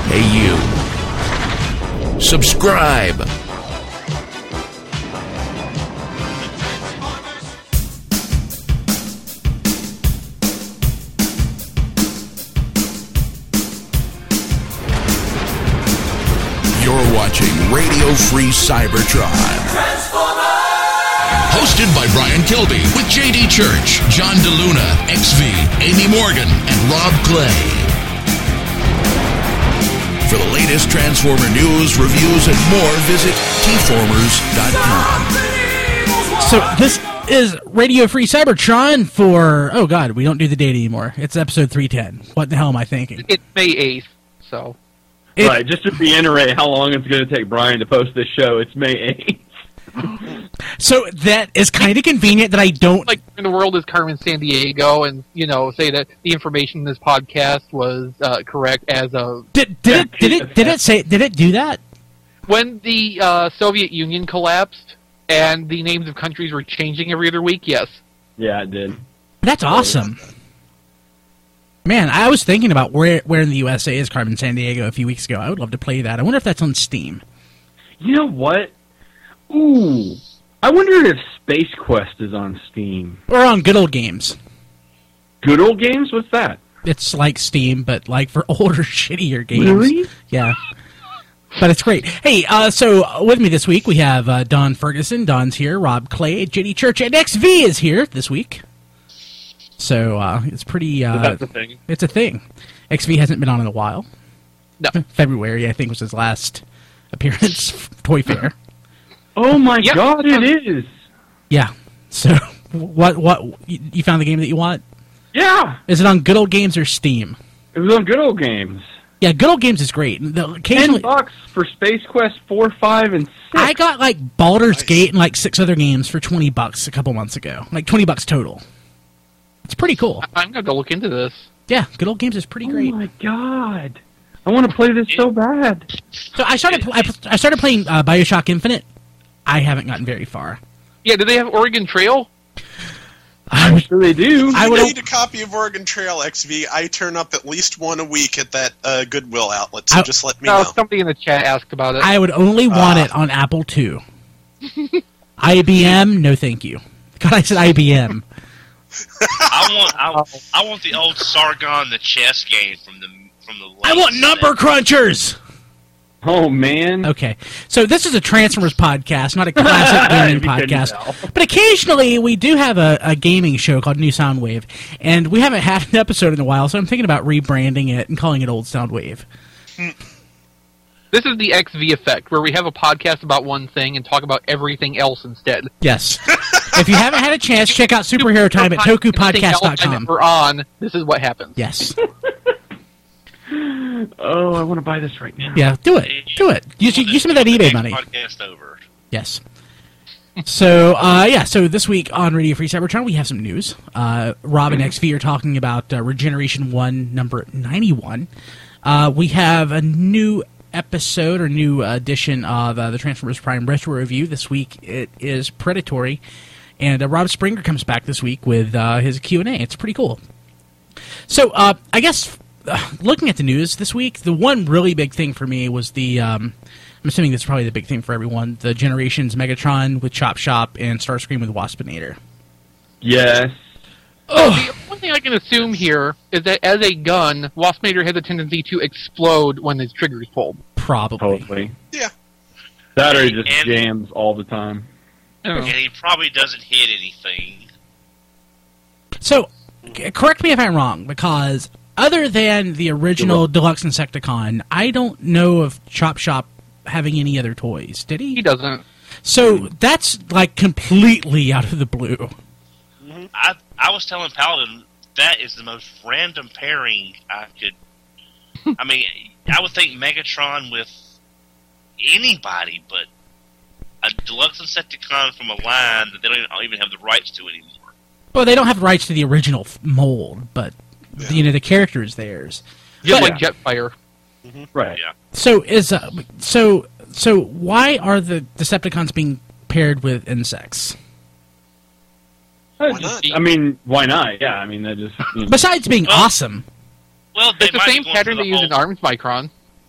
Hey, you. Subscribe. You're watching Radio Free Cybertron. Hosted by Brian Kilby with J.D. Church, John DeLuna, XV, Amy Morgan, and Rob Clay. For the latest Transformer news, reviews, and more, visit tformers.com. So this is Radio Free Cybertron for, oh God, we don't do the date anymore. It's episode 310. What the hell am I thinking? It's May 8th, so. Right, just to reiterate how long it's going to take Brian to post this show, it's May 8th. So that is kind of convenient that I don't... Like, in the world is Carmen Sandiego, and, you know, say that the information in this podcast was correct as of... Did it do that? When the Soviet Union collapsed, and the names of countries were changing every other week, yes. Yeah, it did. That's awesome. Man, I was thinking about where in the USA is Carmen Sandiego a few weeks ago. I would love to play that. I wonder if that's on Steam. You know what? Ooh. I wonder if Space Quest is on Steam. Or on Good Old Games. Good Old Games? What's that? It's like Steam, but like for older, shittier games. Really? Yeah. But it's great. Hey, so with me this week we have Don Ferguson. Don's here. Rob Clay, JD Church, and XV is here this week. So it's pretty... that's a thing. It's a thing. XV hasn't been on in a while. No. February, I think, was his last appearance. Toy Fair. Oh my God, it is! Yeah. So, what? You found the game that you want? Yeah! Is it on Good Old Games or Steam? It was on Good Old Games. Yeah, Good Old Games is great. Occasionally, $10 for Space Quest 4, 5, and 6. I got like Baldur's Gate and like 6 other games for $20 a couple months ago. Like $20 total. It's pretty cool. I'm going to look into this. Yeah, Good Old Games is pretty great. Oh my God. I want to play this so bad. So I started playing BioShock Infinite. I haven't gotten very far. Yeah, do they have Oregon Trail? I'm sure they do. I need a copy of Oregon Trail, XV. I turn up at least one a week at that Goodwill outlet, so just let me know. Somebody in the chat asked about it. I would only want it on Apple II. IBM, no thank you. God, I said IBM. I want the old Sargon the chess game from the late I want Number Crunchers! Oh, man. Okay, so this is a Transformers podcast, not a classic gaming podcast. But occasionally we do have a gaming show called New Soundwave, and we haven't had an episode in a while, so I'm thinking about rebranding it and calling it Old Soundwave. This is the XV effect, where we have a podcast about one thing and talk about everything else instead. Yes. If you haven't had a chance, check out Superhero Time at tokupodcast.com. We're on. This is what happens. Yes. Oh, I want to buy this right now. Yeah, do it. Do it. Use some of that eBay money. Podcast over. Yes. So, so this week on Radio Free Cybertron, we have some news. Rob and XV are talking about Regeneration 1, number 91. We have a new episode or new edition of the Transformers Prime Retro Review. This week it is Predatory. And Rob Springer comes back this week with his Q&A. It's pretty cool. So, I guess... looking at the news this week, the one really big thing for me was the, I'm assuming that's probably the big thing for everyone, the Generations Megatron with Chop Shop and Starscream with Waspinator. Yes. The one thing I can assume here is that as a gun, Waspinator has a tendency to explode when his trigger is pulled. Probably. Totally. Yeah. That or he just jams all the time. And he probably doesn't hit anything. So, correct me if I'm wrong, because... other than the original Deluxe Insecticon, I don't know of Chop Shop having any other toys. Did he? He doesn't. So that's like completely out of the blue. Mm-hmm. I was telling Paladin that is the most random pairing I could. I mean, I would think Megatron with anybody, but a Deluxe Insecticon from a line that they don't even have the rights to anymore. Well, they don't have rights to the original mold, but. You know, the character is theirs. Just like Jetfire. Mm-hmm. Right. Yeah. So is so why are the Decepticons being paired with insects? Why not? I mean, why not? Yeah, I mean, that just... Besides being awesome. Well, it's the same pattern they use in Arms Micron.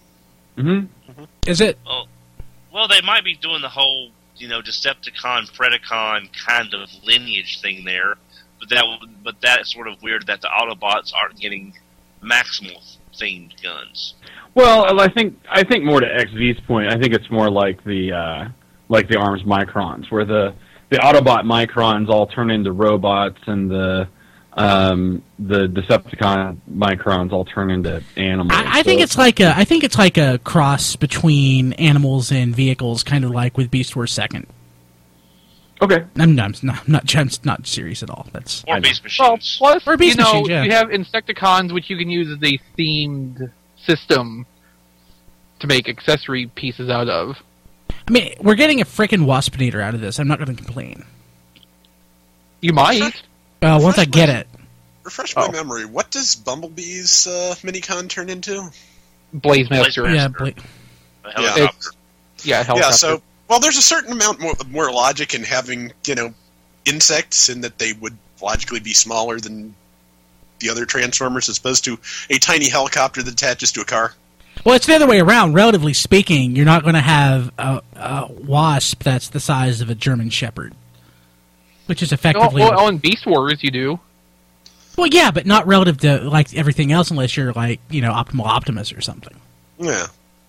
Mm-hmm. Is it? Well, they might be doing the whole, Decepticon, Predacon kind of lineage thing there, but that's sort of weird that the Autobots aren't getting Maximal themed guns. Well, I think more to XV's point. I think it's more like the Arms Microns, where the Autobot Microns all turn into robots, and the Decepticon Microns all turn into animals. I think it's like a cross between animals and vehicles, kind of like with Beast Wars Second. Okay. I'm not serious at all. That's or Beast Well, Machines. plus, Or Beast Machines, yeah. you have Insecticons, which you can use as a themed system to make accessory pieces out of. I mean, we're getting a frickin' Waspinator out of this. I'm not going to complain. You might. Once I get it. Refresh my memory. What does Bumblebee's Minicon turn into? Blaze Master. Yeah, A helicopter. Helicopter. Yeah, so, well, there's a certain amount more logic in having, insects, in that they would logically be smaller than the other Transformers, as opposed to a tiny helicopter that attaches to a car. Well, it's the other way around. Relatively speaking, you're not going to have a wasp that's the size of a German Shepherd, which is effectively... Well, in Beast Wars, you do. Well, yeah, but not relative to like everything else, unless you're like Optimal Optimus or something. Yeah.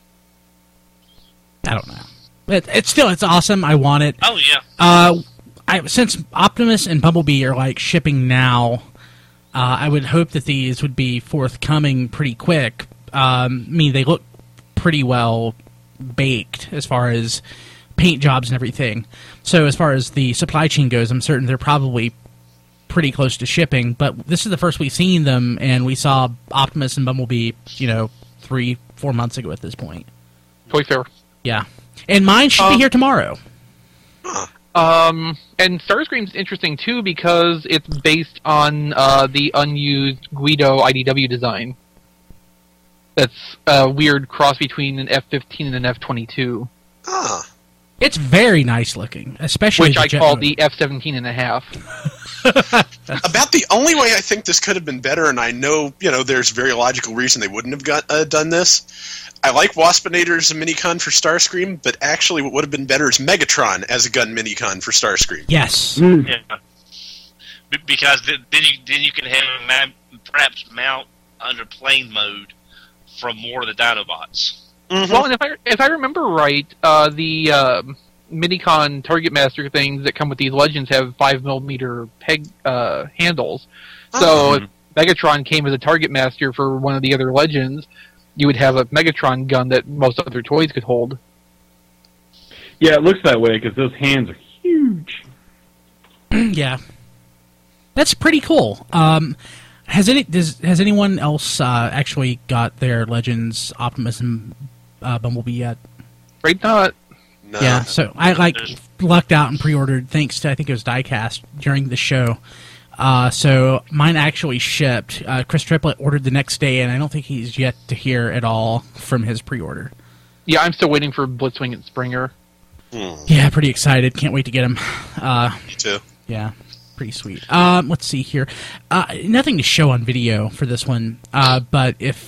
I don't know. But it's awesome. I want it. Oh yeah. Since Optimus and Bumblebee are like shipping now, I would hope that these would be forthcoming pretty quick. I mean, they look pretty well baked as far as paint jobs and everything. So as far as the supply chain goes, I'm certain they're probably pretty close to shipping. But this is the first we've seen them, and we saw Optimus and Bumblebee, 3-4 months ago at this point. Toy Fair. Yeah. And mine should be here tomorrow. And Starscream's interesting, too, because it's based on the unused Guido IDW design. That's a weird cross between an F-15 and an F-22. Ah. It's very nice looking, especially Which I call the F-17 and a half. About the only way I think this could have been better, and I know, there's a very logical reason they wouldn't have done this. I like Waspinator as a minicon for Starscream, but actually what would have been better is Megatron as a gun minicon for Starscream. Yes. Yeah. Because then you can have him perhaps mount under plane mode from more of the Dinobots. Mm-hmm. Well, and if I remember right, the Minicon Target Master things that come with these Legends have 5mm peg handles. So if Megatron came as a Target Master for one of the other Legends, you would have a Megatron gun that most other toys could hold. Yeah, it looks that way because those hands are huge. Yeah. That's pretty cool. Has anyone else actually got their Legends Optimus and Bumblebee yet? Right, not. No. Yeah, so I lucked out and pre-ordered thanks to, I think it was Diecast during the show. So mine actually shipped. Chris Triplett ordered the next day, and I don't think he's yet to hear at all from his pre-order. Yeah, I'm still waiting for Blitzwing and Springer. Yeah, pretty excited. Can't wait to get him. Me too. Yeah, pretty sweet. Let's see here. Nothing to show on video for this one, but if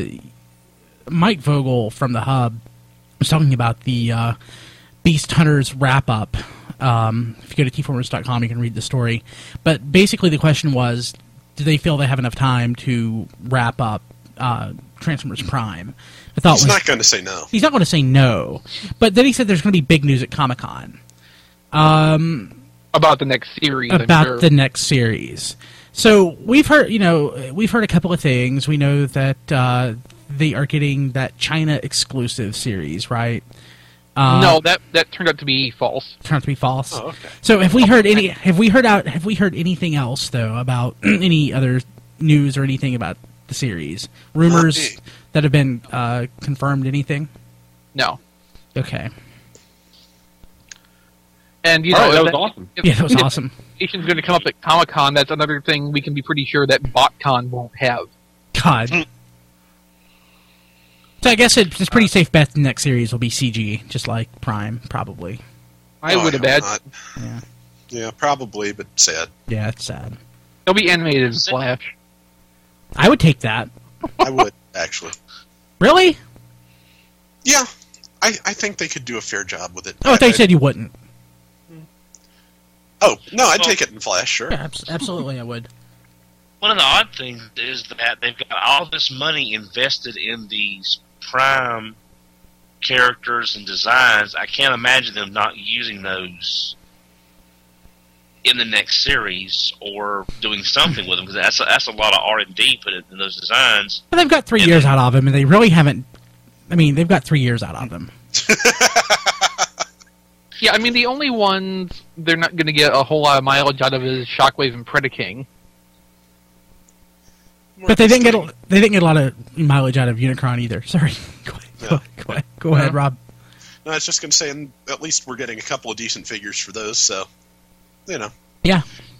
Mike Vogel from the Hub was talking about the Beast Hunters wrap-up. If you go to tformers.com, you can read the story. But basically the question was, do they feel they have enough time to wrap up Transformers Prime? He's not going to say no. He's not going to say no. But then he said there's going to be big news at Comic-Con. About the next series, About the next series. So we've heard a couple of things. We know that they are getting that China exclusive series, right? No, that turned out to be false. Turned out to be false. Oh, okay. So have we heard anything else though about any other news or anything about the series? Rumors that have been confirmed? Anything? No. Okay. And that was awesome. Yeah, that was awesome. It's going to come up at Comic-Con. That's another thing we can be pretty sure that BotCon won't have. God. So I guess it's pretty safe bet the next series will be CG, just like Prime, probably. I would imagine. Yeah. Yeah, probably, but sad. Yeah, it's sad. They'll be animated in Flash. I would take that. I would, actually. Really? Yeah, I think they could do a fair job with it. Oh, I thought you said you wouldn't. Oh, no, I'd take it in Flash, sure. Yeah, absolutely, I would. One of the odd things is that they've got all this money invested in these Prime characters and designs. I can't imagine them not using those in the next series or doing something with them, because that's a lot of R&D put in those designs. But they've got 3 years out of him, and they really haven't. I mean, they've got 3 years out of him. Yeah, I mean, the only ones they're not going to get a whole lot of mileage out of is Shockwave and Predaking. But they didn't get a lot of mileage out of Unicron either. Sorry. Go ahead, Rob. No, I was just going to say, at least we're getting a couple of decent figures for those, so, you know. Yeah.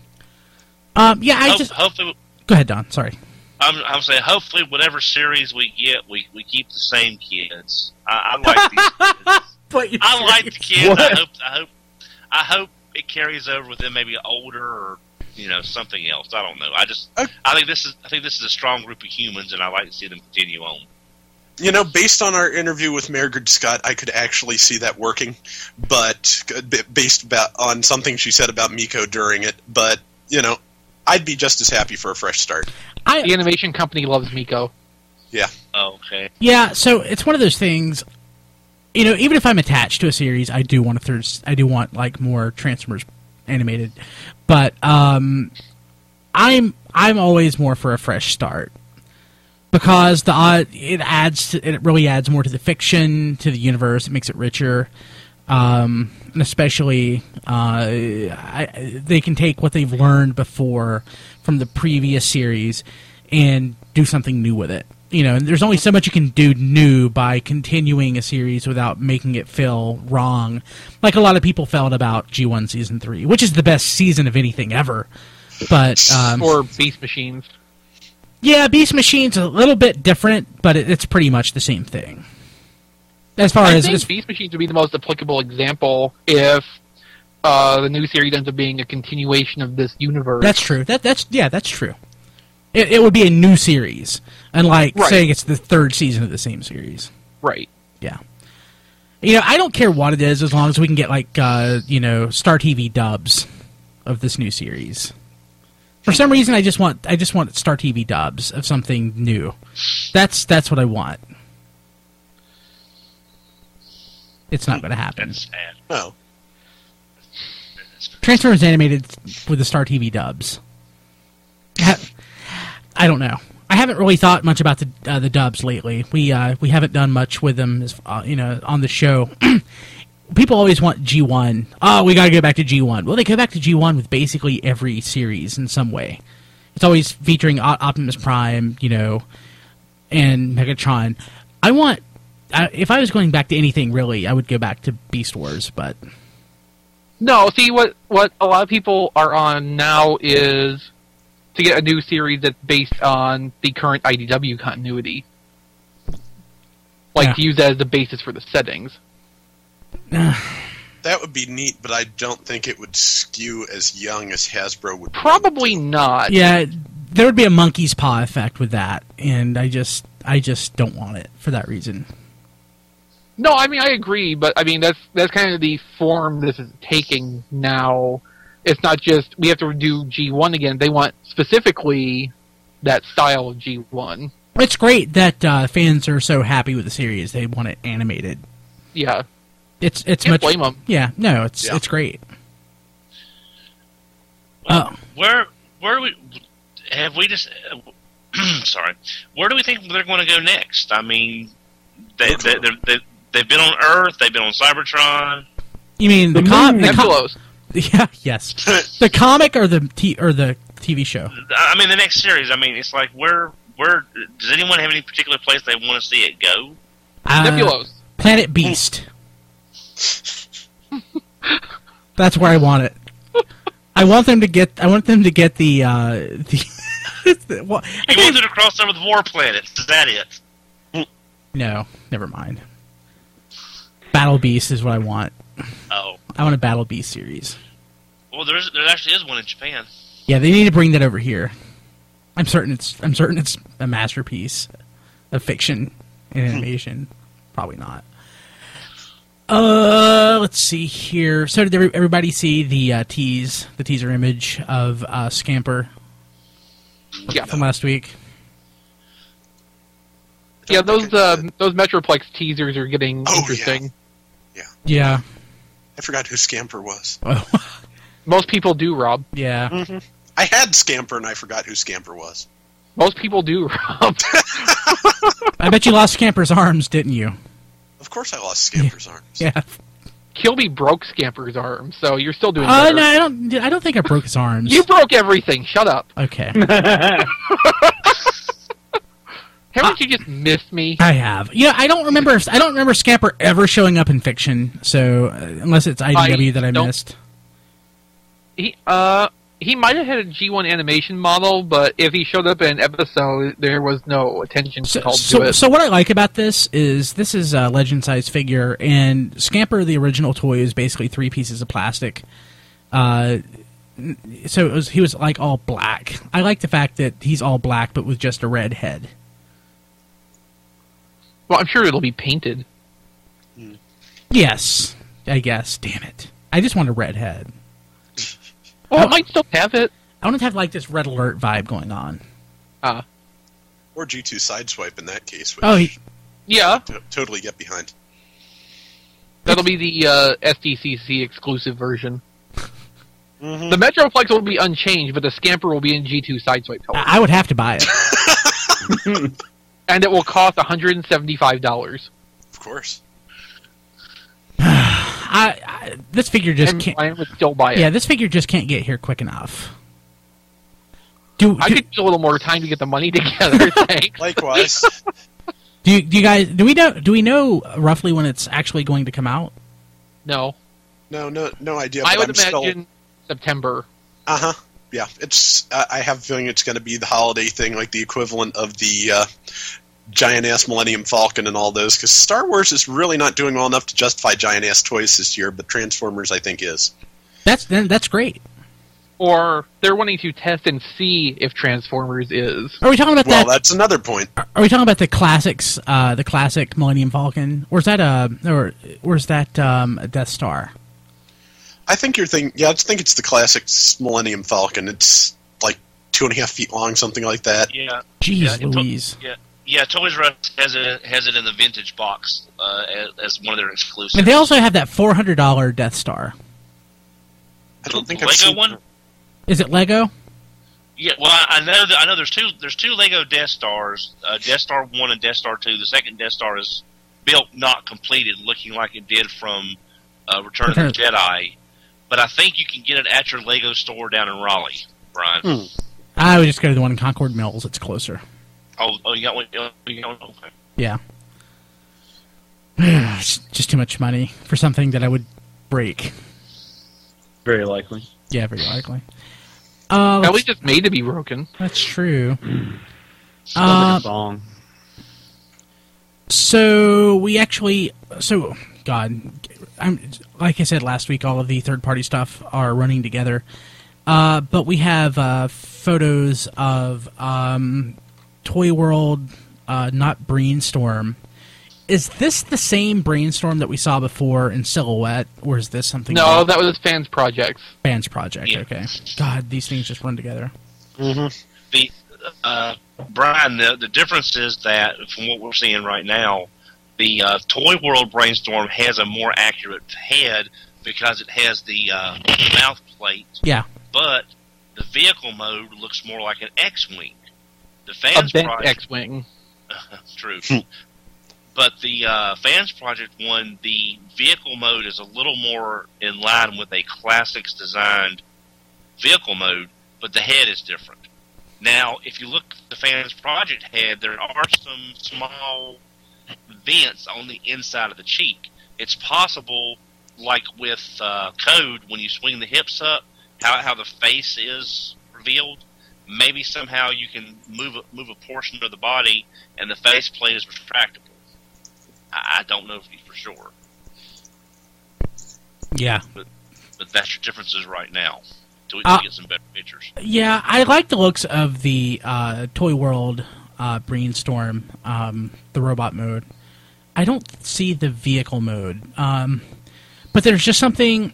Hopefully, go ahead, Don. Sorry. I'm saying, hopefully, whatever series we get, we keep the same kids. I like these kids. I like the kids. I hope it carries over with them, maybe older or something else. I don't know. I think this is a strong group of humans, and I like to see them continue on. Based on our interview with Margaret Scott, I could actually see that working, but based on something she said about Miko during it. But I'd be just as happy for a fresh start. The animation company loves Miko. Yeah. Okay. Yeah. So it's one of those things. Even if I'm attached to a series, I do want like more Transformers animated, but I'm always more for a fresh start because it really adds more to the fiction, to the universe. It makes it richer, and especially they can take what they've learned before from the previous series and do something new with it. And there's only so much you can do new by continuing a series without making it feel wrong, like a lot of people felt about G1 Season 3, which is the best season of anything ever. But or Beast Machines. Yeah, Beast Machines a little bit different, but it's pretty much the same thing. I think Beast Machines would be the most applicable example if the new series ends up being a continuation of this universe. That's true. That's true. It would be a new series, unlike saying it's the third season of the same series. Right. Yeah. I don't care what it is as long as we can get like Star TV dubs of this new series. For some reason, I just want Star TV dubs of something new. That's what I want. It's not going to happen. That's sad. No. Transformers animated with the Star TV dubs. I don't know. I haven't really thought much about the dubs lately. We haven't done much with them, on the show. People always want G1. Oh, we got to go back to G1. Well, they go back to G1 with basically every series in some way. It's always featuring Optimus Prime, and Megatron. If I was going back to anything really, I would go back to Beast Wars, but no. See, what a lot of people are on now is to get a new series that's based on the current IDW continuity. To use that as the basis for the settings. That would be neat, but I don't think it would skew as young as Hasbro would. Probably not. Yeah, there would be a monkey's paw effect with that, and I just don't want it for that reason. No, I mean, I agree, but I mean, that's kind of the form this is taking now. It's not just, we have to do G1 again. They want specifically that style of G1. It's great that fans are so happy with the series. They want it animated. Yeah. It's Can't much. blame them. Yeah, no, it's great. Where do we have we just? Sorry, where do we think they're going to go next? I mean, they've been on Earth, they've been on Cybertron. You mean the Nebulos? Yeah, yes. The comic or the TV show? I mean, the next series. I mean, it's like where does anyone have any particular place they want to see it go? Nebulos. Planet Beast. That's where I want it. I want them to get the You want them to cross over the War Planets? Is that it? No, never mind. Battle Beast is what I want. Oh, I want a Battle Beast series. well, there actually is one in Japan. Yeah, they need to bring that over here. I'm certain it's a masterpiece of fiction and animation. Probably not. Let's see here. So did everybody see the teaser image of Scamper from last week? Yeah, those Metroplex teasers are getting interesting. Yeah. I forgot who Scamper was. Most people do, Rob. Yeah. Mm-hmm. I had Scamper, and I forgot who Scamper was. Most people do, Rob. I bet you lost Scamper's arms, didn't you? Of course I lost Scamper's arms. Yeah. Kilby broke Scamper's arm, so you're still doing better. No, I don't think I broke his arms. You broke everything. Shut up. Okay. Haven't you just missed me? I have. Yeah, I don't remember Scamper ever showing up in fiction. So unless it's IDW that I missed. He might have had a G1 animation model, but if he showed up in an episode, there was no attention called to it. So what I like about this is a legend-sized figure, and Scamper, the original toy, is basically 3 pieces of plastic. So he was like all black. I like the fact that he's all black, but with just a red head. Well, I'm sure it'll be painted. Yes, I guess. Damn it! I just want a red head. Well, it might still have it. I want to have like this Red Alert vibe going on. Or G2 Sideswipe in that case. Which yeah. Totally get behind. That'll be the SDCC exclusive version. Mm-hmm. The Metroplex will be unchanged, but the Scamper will be in G2 Sideswipe color. I would have to buy it. And it will cost $175. Of course. This figure just can't. I would still buy it. Yeah, this figure just can't get here quick enough. I could use a little more time to get the money together. Thanks. Likewise. Do you guys? Do we know roughly when it's actually going to come out? No. No idea. I would imagine September. Yeah, it's. I have a feeling it's going to be the holiday thing, like the equivalent of the giant-ass Millennium Falcon and all those, because Star Wars is really not doing well enough to justify giant-ass toys this year, but Transformers, I think, is. That's great. Or they're wanting to test and see if Transformers is. Are we talking about that? Well, that's another point. Are we talking about the classics, the classic Millennium Falcon, or is that a Death Star? I think you're thinking. Yeah, I think it's the classic Millennium Falcon. It's like 2.5 feet long, something like that. Yeah. Jeez Louise. Yeah, Toys R Us has it in the vintage box as one of their exclusives. And they also have that $400 Death Star. I don't think the I've Lego seen one. that. Is it Lego? Yeah, well, I know there's two Lego Death Stars, Death Star 1 and Death Star 2. The second Death Star is built, not completed, looking like it did from Return of the Jedi. But I think you can get it at your Lego store down in Raleigh, Brian. I would just go to the one in Concord Mills. It's closer. Oh, you got one? Okay. Yeah. It's just too much money for something that I would break. Very likely. Yeah, very likely. At least it's made to be broken. That's true. Song. So we actually, like I said last week, all of the third-party stuff are running together. But we have photos of Toy World, not Brainstorm. Is this the same Brainstorm that we saw before in Silhouette, or is this something? No, that was Fans Projects. Fans Project. Yeah. Okay. God, these things just run together. The Brian, the difference is that from what we're seeing right now, the Toy World Brainstorm has a more accurate head because it has the mouth plate. Yeah. But the vehicle mode looks more like an X-wing. The Fans Project X-wing. True. But the Fans Project one, the vehicle mode is a little more in line with a Classics designed vehicle mode, but the head is different. Now, if you look at the Fans Project head, there are some small vents on the inside of the cheek. It's possible, like with Code, when you swing the hips up, how the face is revealed. Maybe somehow you can move a portion of the body, and the face plate is retractable. I don't know for sure. Yeah. But that's your differences right now. Until we can get some better pictures. Yeah, I like the looks of the Toy World Brainstorm, the robot mode. I don't see the vehicle mode. But there's just something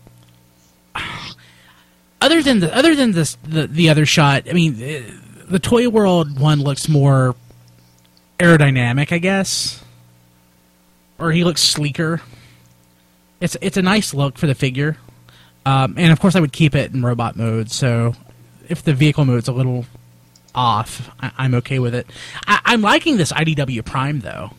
other than the other shot. I mean, the Toy World one looks more aerodynamic, I guess, or he looks sleeker. It's a nice look for the figure, and of course I would keep it in robot mode. So if the vehicle mode's a little off, I'm okay with it. I'm liking this IDW Prime though.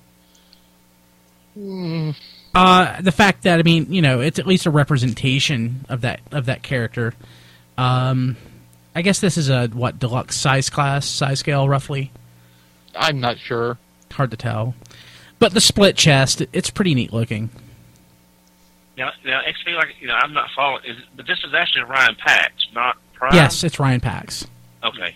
The fact that, I mean, you know, it's at least a representation of that character. I guess this is a deluxe size scale roughly. I'm not sure. Hard to tell, but the split chest, it's pretty neat looking. Now, XP, like, you know, I'm not following, but this is actually Ryan Pax, not Prime? Yes, it's Ryan Pax. Okay.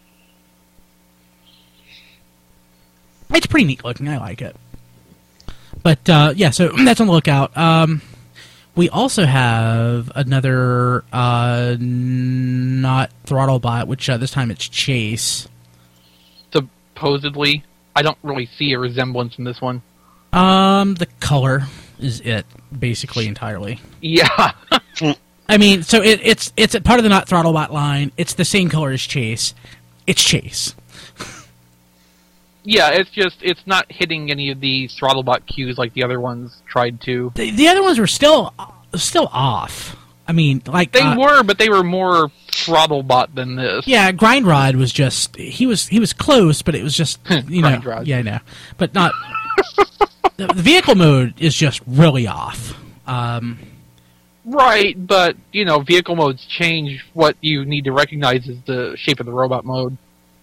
It's pretty neat looking. I like it. But, yeah, so that's on the lookout. We also have another not Throttlebot, which this time it's Chase. Supposedly. I don't really see a resemblance in this one. The color is it, basically, entirely. Yeah. I mean, so it's a part of the not Throttlebot line. It's the same color as Chase. It's Chase. Yeah, it's not hitting any of the Throttlebot cues like the other ones tried to. The other ones were still off. I mean, like they were, but they were more Throttlebot than this. Yeah, Grindrod was just he was close, but it was just Grindrod. Yeah, I know, but not. The vehicle mode is just really off. Right, but you know, vehicle modes change. What you need to recognize is the shape of the robot mode.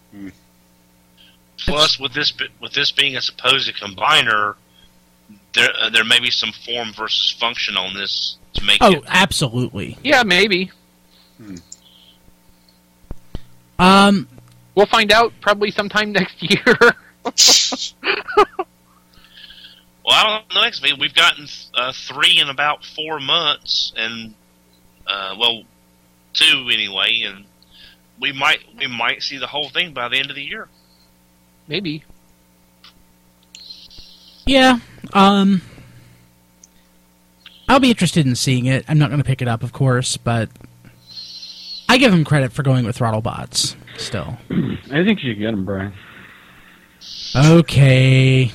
Plus, with this being a supposed combiner, there may be some form versus function on this to make it. Oh, absolutely. Yeah, maybe. We'll find out probably sometime next year. Well, I don't know. XP, we've gotten 3 in about 4 months, and 2 anyway, and we might see the whole thing by the end of the year. Maybe. Yeah. I'll be interested in seeing it. I'm not going to pick it up, of course, but I give him credit for going with Throttlebots. Still, I think you should get them, Brian. Okay.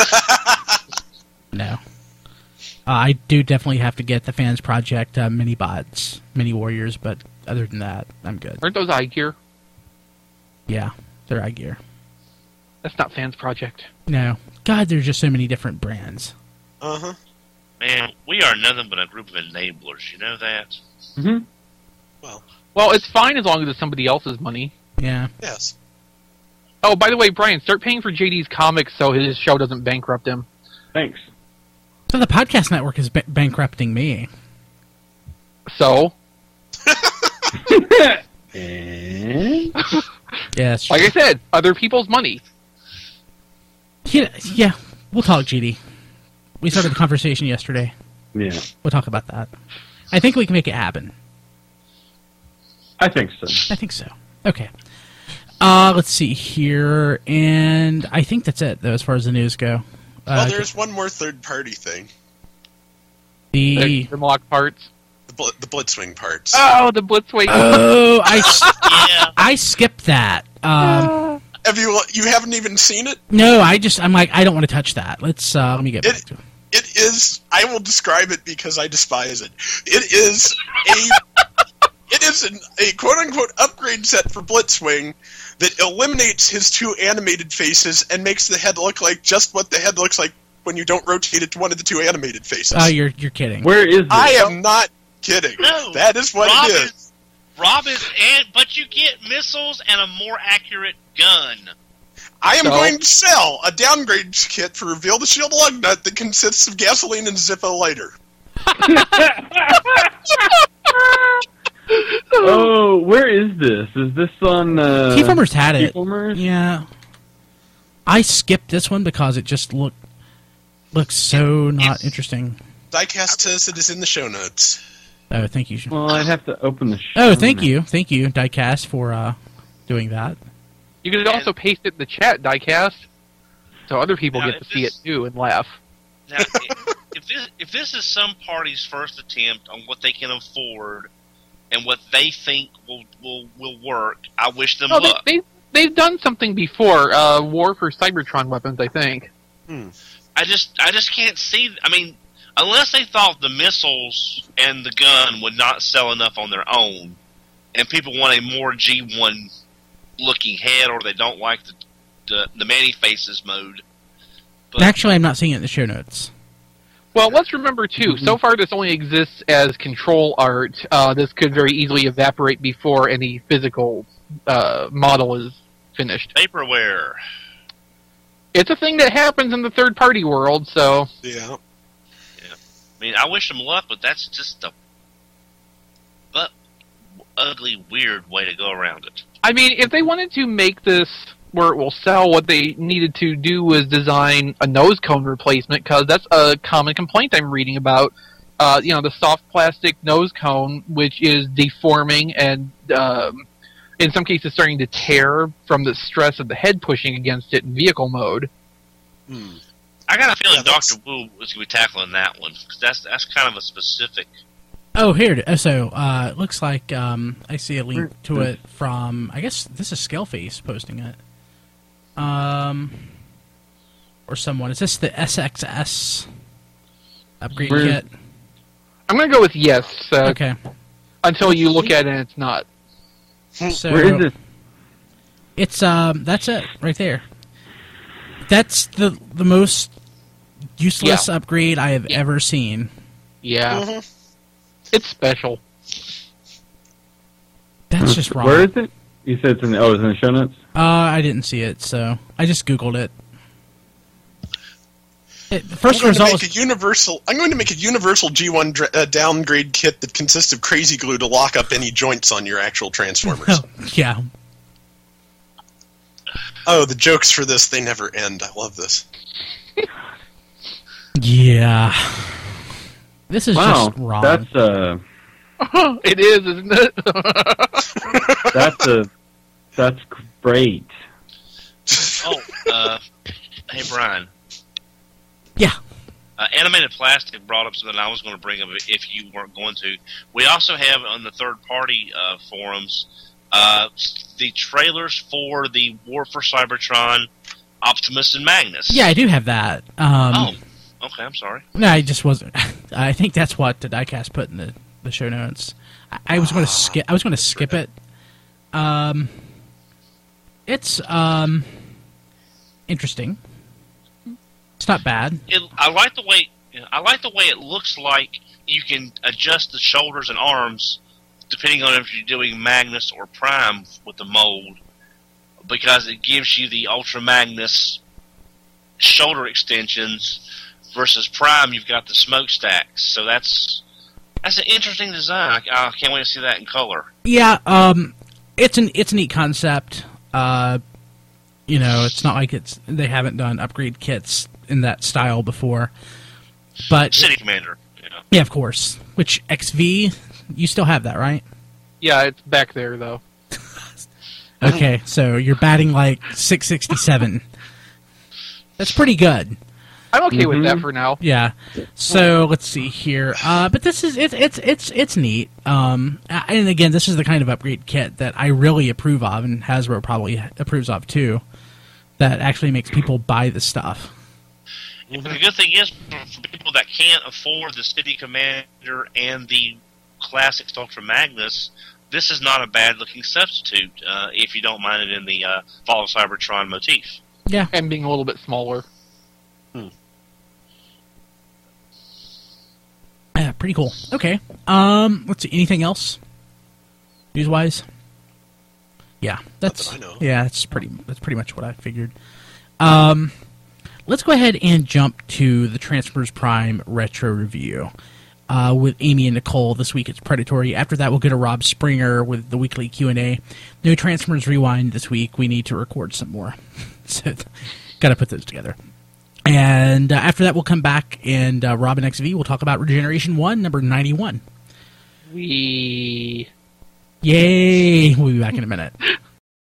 No. I do definitely have to get the Fans Project mini bots, mini warriors, but other than that, I'm good. Aren't those iGear? Yeah, they're iGear. That's not Fans Project. No. God, there's just so many different brands. Uh-huh. Man, we are nothing but a group of enablers. You know that? Mm-hmm. Well, it's fine as long as it's somebody else's money. Yeah. Yes. Oh, by the way, Brian, start paying for JD's comics so his show doesn't bankrupt him. Thanks. So the podcast network is bankrupting me. So? And? Yes. Like I said, other people's money. Yeah, we'll talk, GD. We started the conversation yesterday. Yeah. We'll talk about that. I think we can make it happen. I think so. I think so. Okay. Let's see here, and I think that's it, though, as far as the news go. Well, there's one more third-party thing. The Grimlock parts. The Blitzwing parts. Oh, the Blitzwing. Oh, Yeah. I skipped that. Have you haven't even seen it? No, I'm like, I don't want to touch that. Let me get back to it. It is. I will describe it because I despise it. It is a quote-unquote upgrade set for Blitzwing that eliminates his 2 animated faces and makes the head look like just what the head looks like when you don't rotate it to one of the 2 animated faces. Oh, you're kidding. Where is this? I am not kidding. No, That is what Rob it is. But you get missiles and a more accurate gun. I am So? going to sell a downgrade kit for Reveal the Shield Lug Nut that consists of gasoline and Zippo lighter. Oh, where is this? Is this on... Keyformers had it. Keyformers? Yeah. I skipped this one because it just looks so not interesting. Diecast says it is in the show notes. Oh, thank you. Well, I'd have to open the show. Oh, thank you, Diecast, for doing that. You could also paste it in the chat, Diecast. so other people Now, get to see it too and laugh. Now, if this is some party's first attempt on what they can afford and what they think will work, I wish them luck. They've done something before. War for Cybertron weapons, I think. I just can't see. I mean, unless they thought the missiles and the gun would not sell enough on their own, and people want a more G1 looking head, or they don't like the Manny-Faces mode. But Actually, I'm not seeing it in the show notes. Well, let's remember, too, so far this only exists as control art. This could very easily evaporate before any physical model is finished. vaporware. It's a thing that happens in the third-party world, so... Yeah. I mean, I wish them luck, but that's just a ugly, weird way to go around it. I mean, if they wanted to make this where it will sell, what they needed to do was design a nose cone replacement, because that's a common complaint I'm reading about. The soft plastic nose cone, which is deforming and, in some cases, starting to tear from the stress of the head pushing against it in vehicle mode. I got a feeling Yeah, that's- Dr. Wu was going to be tackling that one, because that's kind of a specific... Oh, here it is. So, it looks like I see a link to it from, I guess this is Scaleface posting it. Or someone. Is this the SXS upgrade kit? I'm going to go with yes, Okay. until you look at it and it's not. So, Where is it? It's, that's it, right there. That's the most useless upgrade I have ever seen. Yeah. It's special. That's just wrong. Where is it? You said it's in the, it's in the show notes? I didn't see it, so I just Googled it. The first I'm going result to was... make a universal G1 downgrade kit that consists of crazy glue to lock up any joints on your actual Transformers. Yeah. Oh, the jokes for this, they never end. I love this. Yeah. This is just wrong. That's It is, isn't it? that's great. Hey, Brian. Yeah. Animated Plastic brought up something I was going to bring up if you weren't going to. We also have on the third-party forums the trailers for the War for Cybertron, Optimus and Magnus. Yeah, I do have that. Okay, I'm sorry. No, I just wasn't. I think that's what the diecast put in the show notes. I was going to skip. I was going to skip it. It's interesting. It's not bad. I like the way it looks like you can adjust the shoulders and arms depending on if you're doing Magnus or Prime with the mold, because it gives you the Ultra Magnus shoulder extensions versus Prime. You've got the smokestacks, so that's an interesting design. I can't wait to see that in color. Yeah, it's a neat concept. It's not like they haven't done upgrade kits in that style before. But City Commander. Yeah, of course. Which XV, you still have that, right? Yeah, it's back there, though. Okay, so you're batting like 667. That's pretty good. I'm okay with that for now. Yeah. So let's see here. But this is it's neat. And again, this is the kind of upgrade kit that I really approve of, and Hasbro probably approves of too. That actually makes people buy the stuff. But the good thing is, for people that can't afford the City Commander and the classic Ultra Magnus, this is not a bad-looking substitute if you don't mind it in the Fall of Cybertron motif. Yeah. And being a little bit smaller. Yeah, pretty cool. Okay. Let's see. Anything else? News-wise? Yeah, that's. Not that I know. Yeah, that's pretty much what I figured. Let's go ahead and jump to the Transformers Prime retro review with Amy and Nicole. This week it's Predatory. After that, we'll go to Rob Springer with the weekly Q&A. No Transformers Rewind this week. We need to record some more, so got to put those together. And after that, we'll come back, and Rob and XV will talk about Regeneration 1, number 91. Yay! We'll be back in a minute.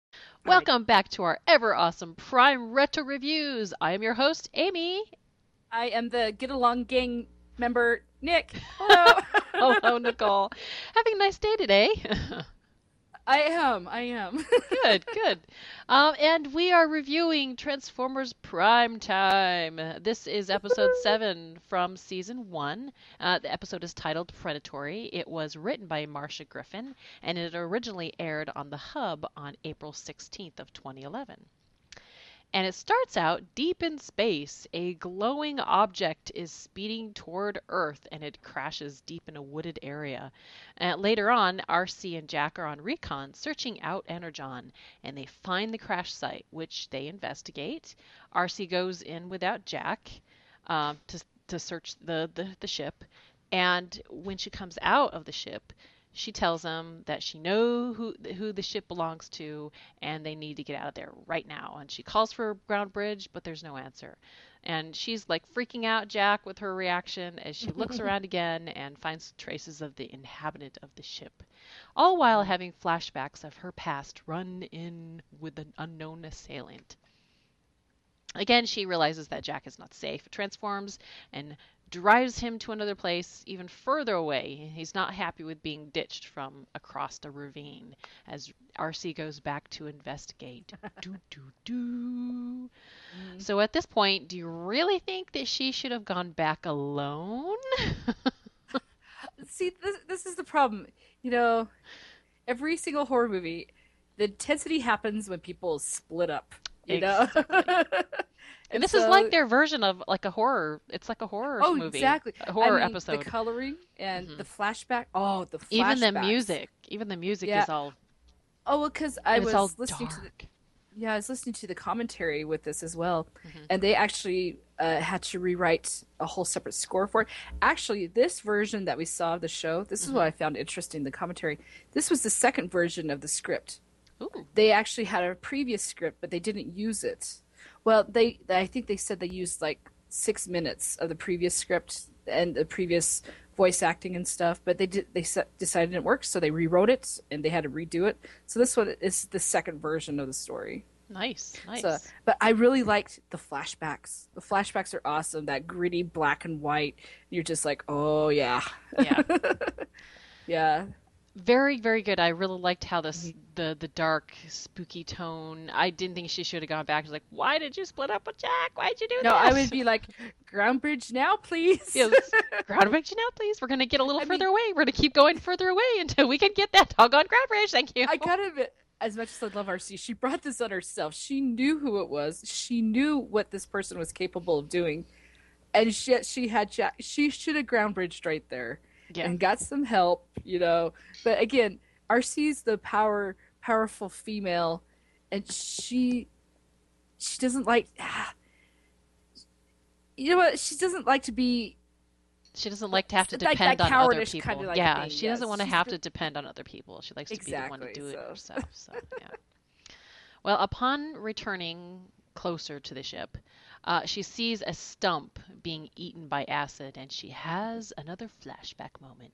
Welcome back to our ever awesome Prime Retro Reviews. I am your host, Amy. I am the Get Along Gang member, Nick. Hello. Hello, Nicole. Having a nice day today. I am. Good. And we are reviewing Transformers Prime Time. This is episode 7 from season 1. The episode is titled Predatory. It was written by Marcia Griffin, and it originally aired on the Hub on April 16th of 2011. And it starts out deep in space. A glowing object is speeding toward Earth, and it crashes deep in a wooded area. Later on, RC and Jack are on recon, searching out Energon, and they find the crash site, which they investigate. RC goes in without Jack to search the ship, and when she comes out of the ship, she tells them that she knows who the ship belongs to, and they need to get out of there right now. And she calls for a ground bridge, but there's no answer. And she's like freaking out Jack with her reaction as she looks around again and finds traces of the inhabitant of the ship, all while having flashbacks of her past run in with an unknown assailant. Again, she realizes that Jack is not safe, transforms, and drives him to another place even further away. He's not happy with being ditched from across the ravine as RC goes back to investigate. So at this point, do you really think that she should have gone back alone? See, this is the problem. You know, every single horror movie, the intensity happens when people split up. You know? And this is like their version of like a horror. It's like a horror movie. Oh, exactly. A horror episode. The coloring and the flashback. Oh, the flashbacks. Even the music is all. Oh, well, because I was listening dark. I was listening to the commentary with this as well, and they actually had to rewrite a whole separate score for it. Actually, this version that we saw of the show, this is what I found interesting. The commentary. This was the second version of the script. Ooh. They actually had a previous script, but they didn't use it. Well, I think they said they used like 6 minutes of the previous script and the previous voice acting and stuff, but they decided it didn't work, so they rewrote it and they had to redo it. So this one is the second version of the story. Nice. So, but I really liked the flashbacks. The flashbacks are awesome. That gritty black and white. You're just like, oh yeah, yeah. Very, very good. I really liked how the dark, spooky tone. I didn't think she should have gone back. I was like, why did you split up with Jack? Why'd you do that? No, I would be like, ground bridge now, please. Yes, ground bridge now, please. We're going to get a little further away. We're going to keep going further away until we can get that doggone ground bridge. Thank you. I gotta admit, as much as I love RC, she brought this on herself. She knew who it was. She knew what this person was capable of doing. And she had Jack. She should have ground bridged right there. Yeah. And got some help, you know. But again, RC's the powerful female, and she doesn't like. You know what? She doesn't like to be. She doesn't like to have to depend on other people. Kind of like yeah, thing. She doesn't want to have to depend on other people. She likes to be the one to do it herself. So yeah. Well, upon returning closer to the ship, she sees a stump being eaten by acid, and she has another flashback moment.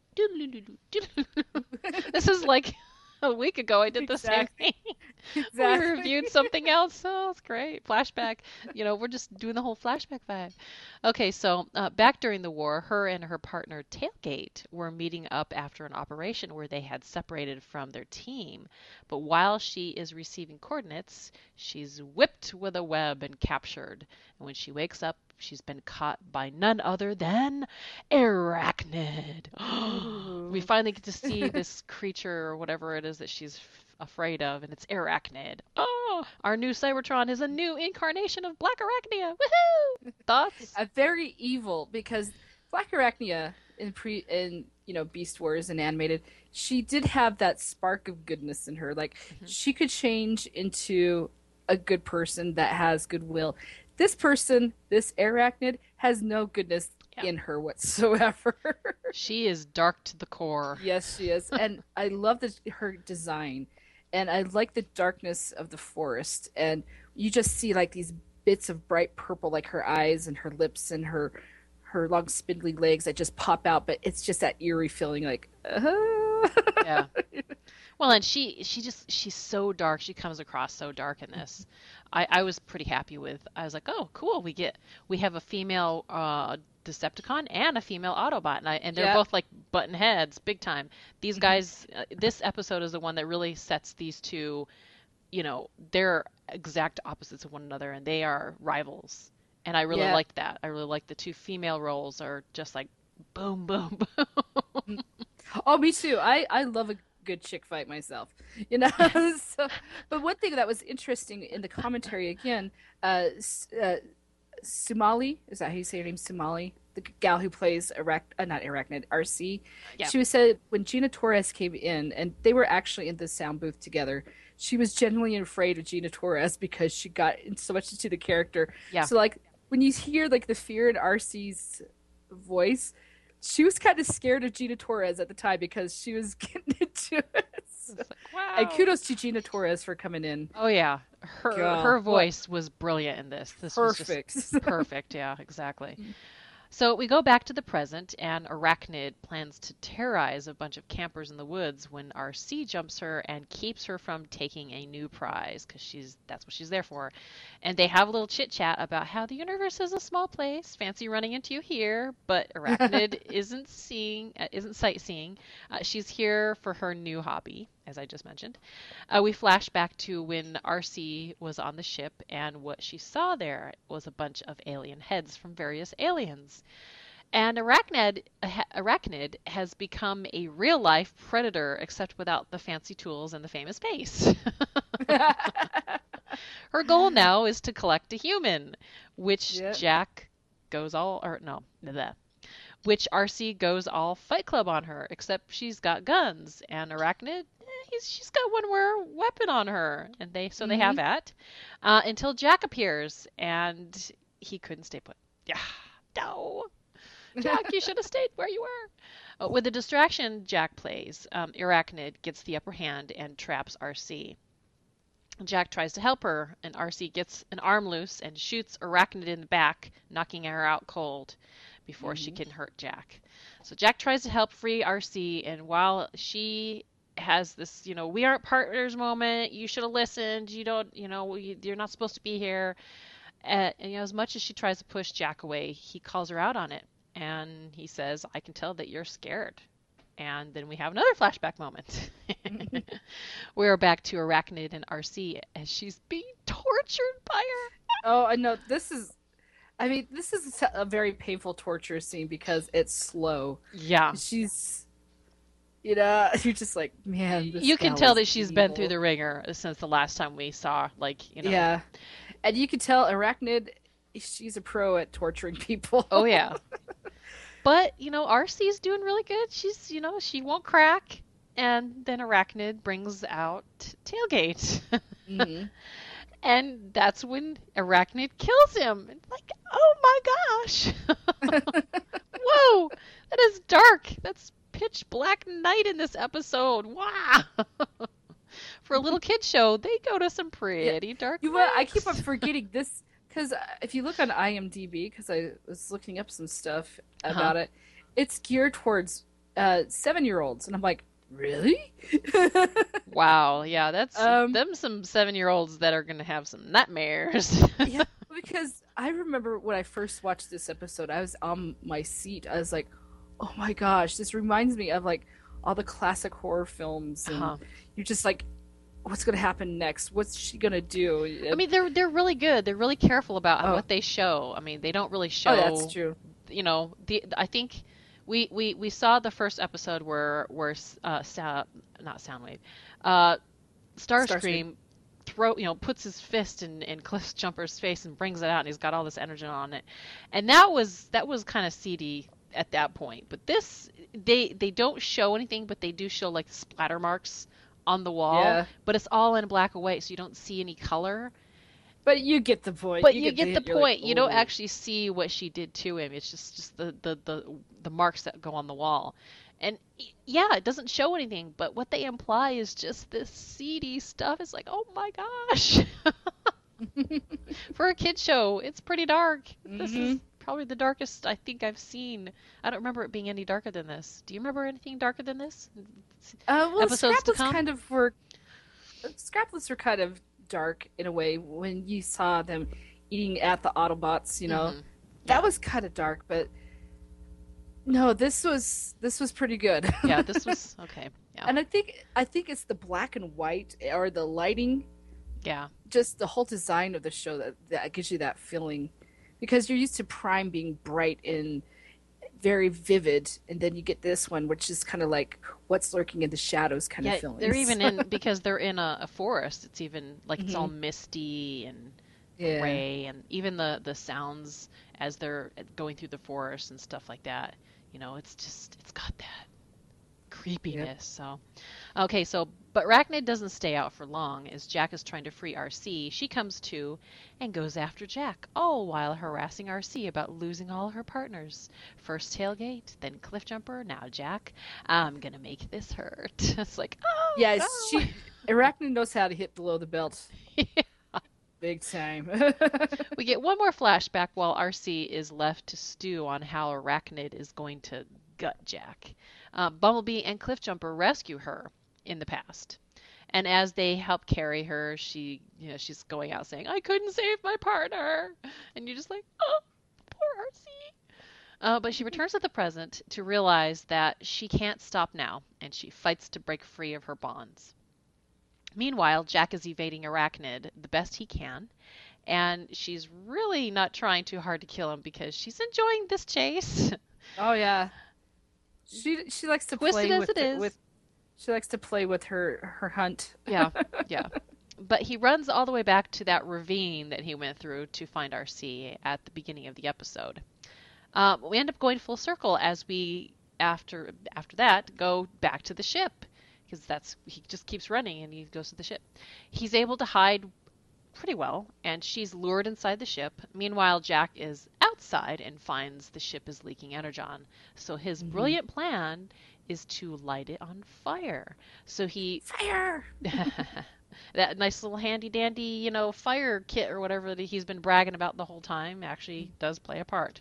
This is like a week ago I did the same thing. We reviewed something else. Oh, it's great. Flashback. You know, we're just doing the whole flashback vibe. Okay, so back during the war, her and her partner Tailgate were meeting up after an operation where they had separated from their team. But while she is receiving coordinates, she's whipped with a web and captured. And when she wakes up, she's been caught by none other than Arachnid. We finally get to see this creature or whatever it is that she's afraid of, and it's Arachnid. Oh, our new Cybertron is a new incarnation of Black Arachnia. Woohoo! Thoughts? Very evil, because Black Arachnia in Beast Wars and animated, she did have that spark of goodness in her. Like she could change into a good person that has goodwill. This person, this Arachnid, has no goodness in her whatsoever. She is dark to the core. Yes, she is. And I love her design. And I like the darkness of the forest. And you just see like these bits of bright purple, like her eyes and her lips and her long spindly legs that just pop out. But it's just that eerie feeling like, Yeah. Well, and she's so dark. She comes across so dark in this. I was pretty happy with. I was like, oh, cool. We have a female Decepticon and a female Autobot, and they're both like button heads, big time. These guys. This episode is the one that really sets these two. You know, they're exact opposites of one another, and they are rivals. And I really liked that. I really like the two female roles are just like boom, boom, boom. Oh, me too. I love a good chick fight myself, you know. So, but one thing that was interesting in the commentary again, Sumali, is that how you say her name? Sumali, the gal who plays not Arachnid, RC. Yeah. She said when Gina Torres came in, and they were actually in the sound booth together. She was genuinely afraid of Gina Torres because she got so much into the character. Yeah. So like when you hear like the fear in RC's voice, she was kind of scared of Gina Torres at the time because she was getting into it. So, like, wow. And kudos to Gina Torres for coming in. Oh yeah, her voice was brilliant in this. This perfect. Was just perfect. Yeah, exactly. So we go back to the present, and Arachnid plans to terrorize a bunch of campers in the woods when RC jumps her and keeps her from taking a new prize, because that's what she's there for. And they have a little chit-chat about how the universe is a small place, fancy running into you here, but Arachnid isn't sightseeing. She's here for her new hobby, as I just mentioned. We flash back to when RC was on the ship, and what she saw there was a bunch of alien heads from various aliens. And Arachnid has become a real-life predator, except without the fancy tools and the famous face. Her goal now is to collect a human, which Jack goes all... or no, which RC goes all Fight Club on her, except she's got guns, and Arachnid, she's got one more weapon on her, and they have that until Jack appears, and he couldn't stay put. Yeah, no, Jack, you should have stayed where you were. With the distraction Jack plays, Arachnid gets the upper hand and traps RC. Jack tries to help her, and RC gets an arm loose and shoots Arachnid in the back, knocking her out cold before she can hurt Jack. So Jack tries to help free RC, and while she has this, we aren't partners moment, you should have listened, you're not supposed to be here. And as much as she tries to push Jack away, he calls her out on it. And he says, I can tell that you're scared. And then we have another flashback moment. We're back to Arachnid and RC as she's being tortured by her. Oh, I know. This is a very painful torture scene because it's slow. Yeah. She's... you're just like, man. You can tell that she's been through the ringer since the last time we saw, Yeah, and you can tell Arachnid, she's a pro at torturing people. Oh yeah, but RC's doing really good. She's, she won't crack, and then Arachnid brings out Tailgate, and that's when Arachnid kills him. It's like, oh my gosh, whoa, that is dark. That's pitch black night in this episode. Wow. For a little kid show, they go to some pretty dark nights. I keep on forgetting this because if you look on IMDb, because I was looking up some stuff about it, it's geared towards 7-year-olds, and I'm like, really? Wow, yeah, that's some 7-year-olds that are going to have some nightmares. Yeah, because I remember when I first watched this episode, I was on my seat. I was like, oh my gosh, this reminds me of like all the classic horror films, and you're just like, what's going to happen next? What's she going to do? I mean, they're really good. They're really careful about what they show. I mean, they don't really show. Oh, that's true. I think we saw the first episode where Starscream puts his fist in Cliffjumper's face and brings it out, and he's got all this energy on it, and that was kind of seedy at that point. But this, they don't show anything, but they do show like splatter marks on the wall, but it's all in black and white, so you don't see any color. But you get the point. But you get the point. Like, you don't actually see what she did to him. It's just the marks that go on the wall. And yeah, it doesn't show anything, but what they imply is just this seedy stuff. It's like, oh my gosh. For a kid show, it's pretty dark. This is probably the darkest I think I've seen. I don't remember it being any darker than this. Do you remember anything darker than this? Well, Episodes to Scraplets come? Scraplets were kind of dark in a way when you saw them eating at the Autobots. You know, that was kind of dark, but no, this was pretty good. Yeah, this was okay. Yeah. And I think it's the black and white or the lighting. Yeah. Just the whole design of the show that gives you that feeling, because you're used to Prime being bright and very vivid, and then you get this one, which is kind of like what's lurking in the shadows kind of feeling. They're even in because they're in a forest. It's even like it's all misty and gray, and even the sounds as they're going through the forest and stuff like that. You know, it's got that creepiness. Yep. But Arachnid doesn't stay out for long. As Jack is trying to free RC, she comes to and goes after Jack, all while harassing RC about losing all her partners. First Tailgate, then Cliffjumper, now Jack. I'm gonna make this hurt. It's like, oh yeah, no. Arachnid knows how to hit below the belt. Yeah. Big time. We get one more flashback while RC is left to stew on how Arachnid is going to gut Jack. Bumblebee and Cliffjumper rescue her in the past, and as they help carry her, she's going out saying, "I couldn't save my partner," and you're just like, "Oh, poor RC." But she returns to the present to realize that she can't stop now, and she fights to break free of her bonds. Meanwhile, Jack is evading Arachnid the best he can, and she's really not trying too hard to kill him because she's enjoying this chase. Oh yeah, she likes to Twisted play as it is. She likes to play with her hunt. Yeah. But he runs all the way back to that ravine that he went through to find RC at the beginning of the episode. We end up going full circle as we, after that, go back to the ship. Because he just keeps running and he goes to the ship. He's able to hide pretty well, and she's lured inside the ship. Meanwhile, Jack is outside and finds the ship is leaking energon. So his brilliant plan is to light it on fire. So Fire! That nice little handy dandy, fire kit or whatever that he's been bragging about the whole time actually does play a part.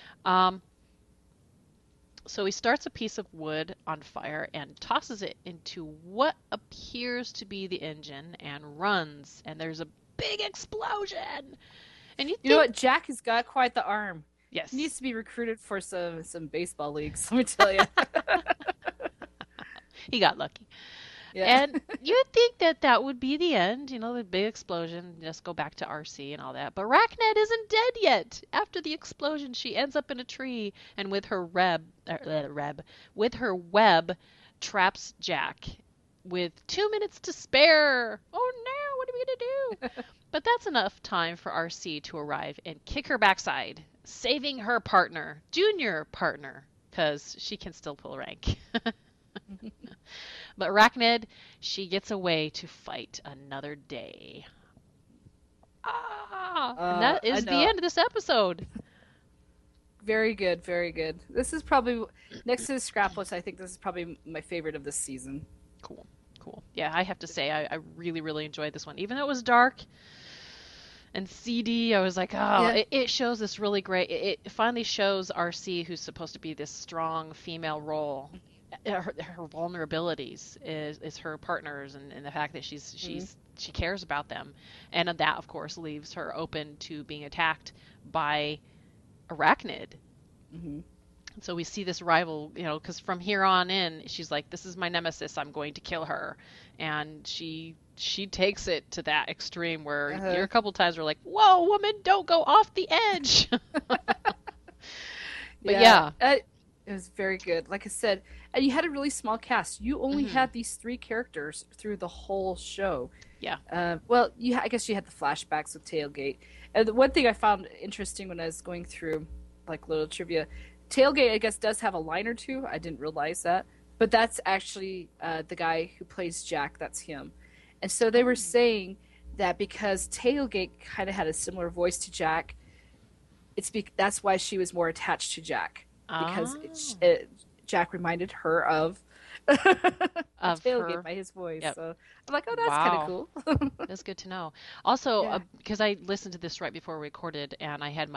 So he starts a piece of wood on fire and tosses it into what appears to be the engine and runs, and there's a big explosion. And you know what? Jack has got quite the arm. Yes. He needs to be recruited for some baseball leagues, let me tell you. He got lucky. Yeah. And you'd think that would be the end, the big explosion, just go back to RC and all that. But Arachnid isn't dead yet. After the explosion, she ends up in a tree and with her web traps Jack with 2 minutes to spare. Oh no, what are we going to do? But that's enough time for RC to arrive and kick her backside, saving her partner, junior partner, because she can still pull rank. But Arachnid, she gets away to fight another day. And that is the end of this episode. Very good, very good. This is probably, next to the Scraplets, I think this is probably my favorite of this season. Cool. Yeah, I have to say, I really, really enjoyed this one. Even though it was dark and seedy, I was like, it shows this really great. It finally shows RC, who's supposed to be this strong female role. Her vulnerabilities is her partners and the fact that she cares about them, and that of course leaves her open to being attacked by Arachnid. So we see this rival, because from here on in, she's like, this is my nemesis, I'm going to kill her, and she takes it to that extreme where there are a couple times we're like, whoa, woman, don't go off the edge. But yeah. It was very good. Like I said, and you had a really small cast. You only had these 3 characters through the whole show. Yeah. I guess you had the flashbacks with Tailgate. And the one thing I found interesting when I was going through, like, little trivia, Tailgate, I guess, does have a line or two. I didn't realize that. But that's actually the guy who plays Jack. That's him. And so they were saying that because Tailgate kind of had a similar voice to Jack, that's why she was more attached to Jack. Because Jack reminded her of Tailgate by his voice. Yep. So I'm like, oh, that's kind of cool. That's good to know. Also, because I listened to this right before we recorded, and I had my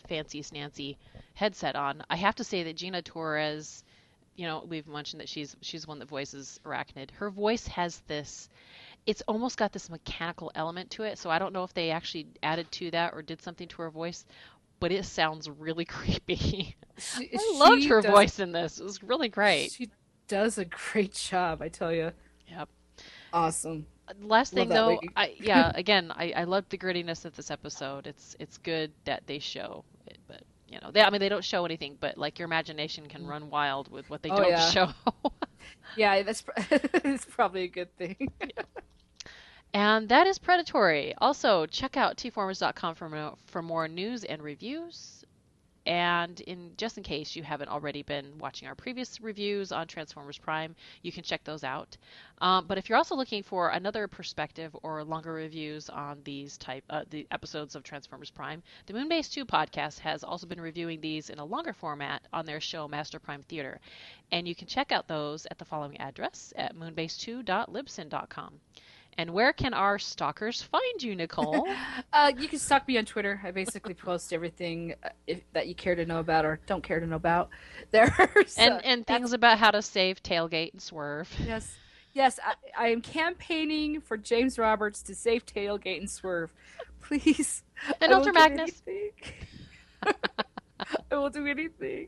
fancy snancy headset on. I have to say that Gina Torres, we've mentioned that she's one that voices Arachnid. Her voice has this, it's almost got this mechanical element to it. So I don't know if they actually added to that or did something to her voice, but it sounds really creepy. I loved her voice in this. It was really great. She does a great job, I tell you. Yep. Awesome. Last thing though, I loved the grittiness of this episode. It's good that they show it, but they don't show anything, but like your imagination can run wild with what they don't show. Yeah, that's probably a good thing. And that is Predatory. Also, check out tformers.com for more news and reviews. And just in case you haven't already been watching our previous reviews on Transformers Prime, you can check those out. But if you're also looking for another perspective or longer reviews on these the episodes of Transformers Prime, the Moonbase 2 podcast has also been reviewing these in a longer format on their show Master Prime Theater. And you can check out those at the following address at moonbase2.libsyn.com. And where can our stalkers find you, Nicole? You can stalk me on Twitter. I basically post everything that you care to know about or don't care to know about there. And things about how to save Tailgate and Swerve. Yes. I am campaigning for James Roberts to save Tailgate and Swerve. Please. And Ultra Magnus. I won't do anything.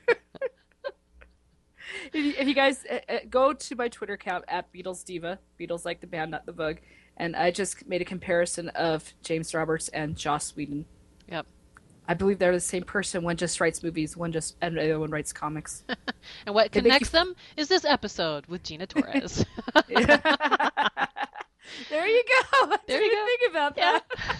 If you guys go to my Twitter account at Beatles Diva, Beatles like the band, not the bug, and I just made a comparison of James Roberts and Joss Whedon. Yep. I believe they're the same person. One just writes movies, and the other one writes comics. And what connects them is this episode with Gina Torres. There you go. There you go. Think about that.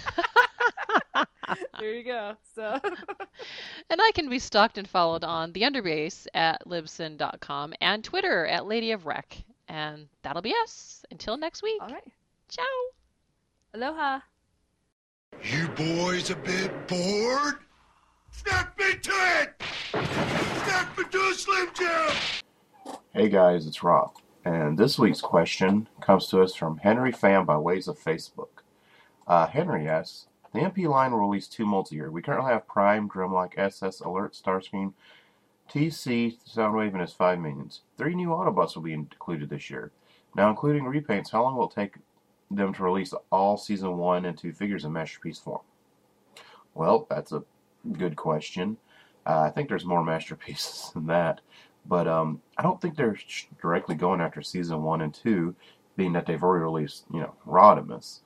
There you go. So, and I can be stalked and followed on the Underbase at libsyn.com and Twitter at Lady of Rec. And that'll be us. Until next week. All right. Ciao. Aloha. You boys a bit bored? Snap into it! Snap into a Slim Jim! Hey guys, it's Rob. And this week's question comes to us from Henry Pham by ways of Facebook. Henry asks, the MP line will release 2 multi-year. We currently have Prime, Drumlike, SS, Alert, Starscream, TC, Soundwave, and his 5 minions. 3 new Autobots will be included this year. Now, including repaints, how long will it take them to release all Season 1 and 2 figures in Masterpiece form? Well, that's a good question. I think there's more Masterpieces than that. But I don't think they're directly going after Season 1 and 2, being that they've already released, Rodimus.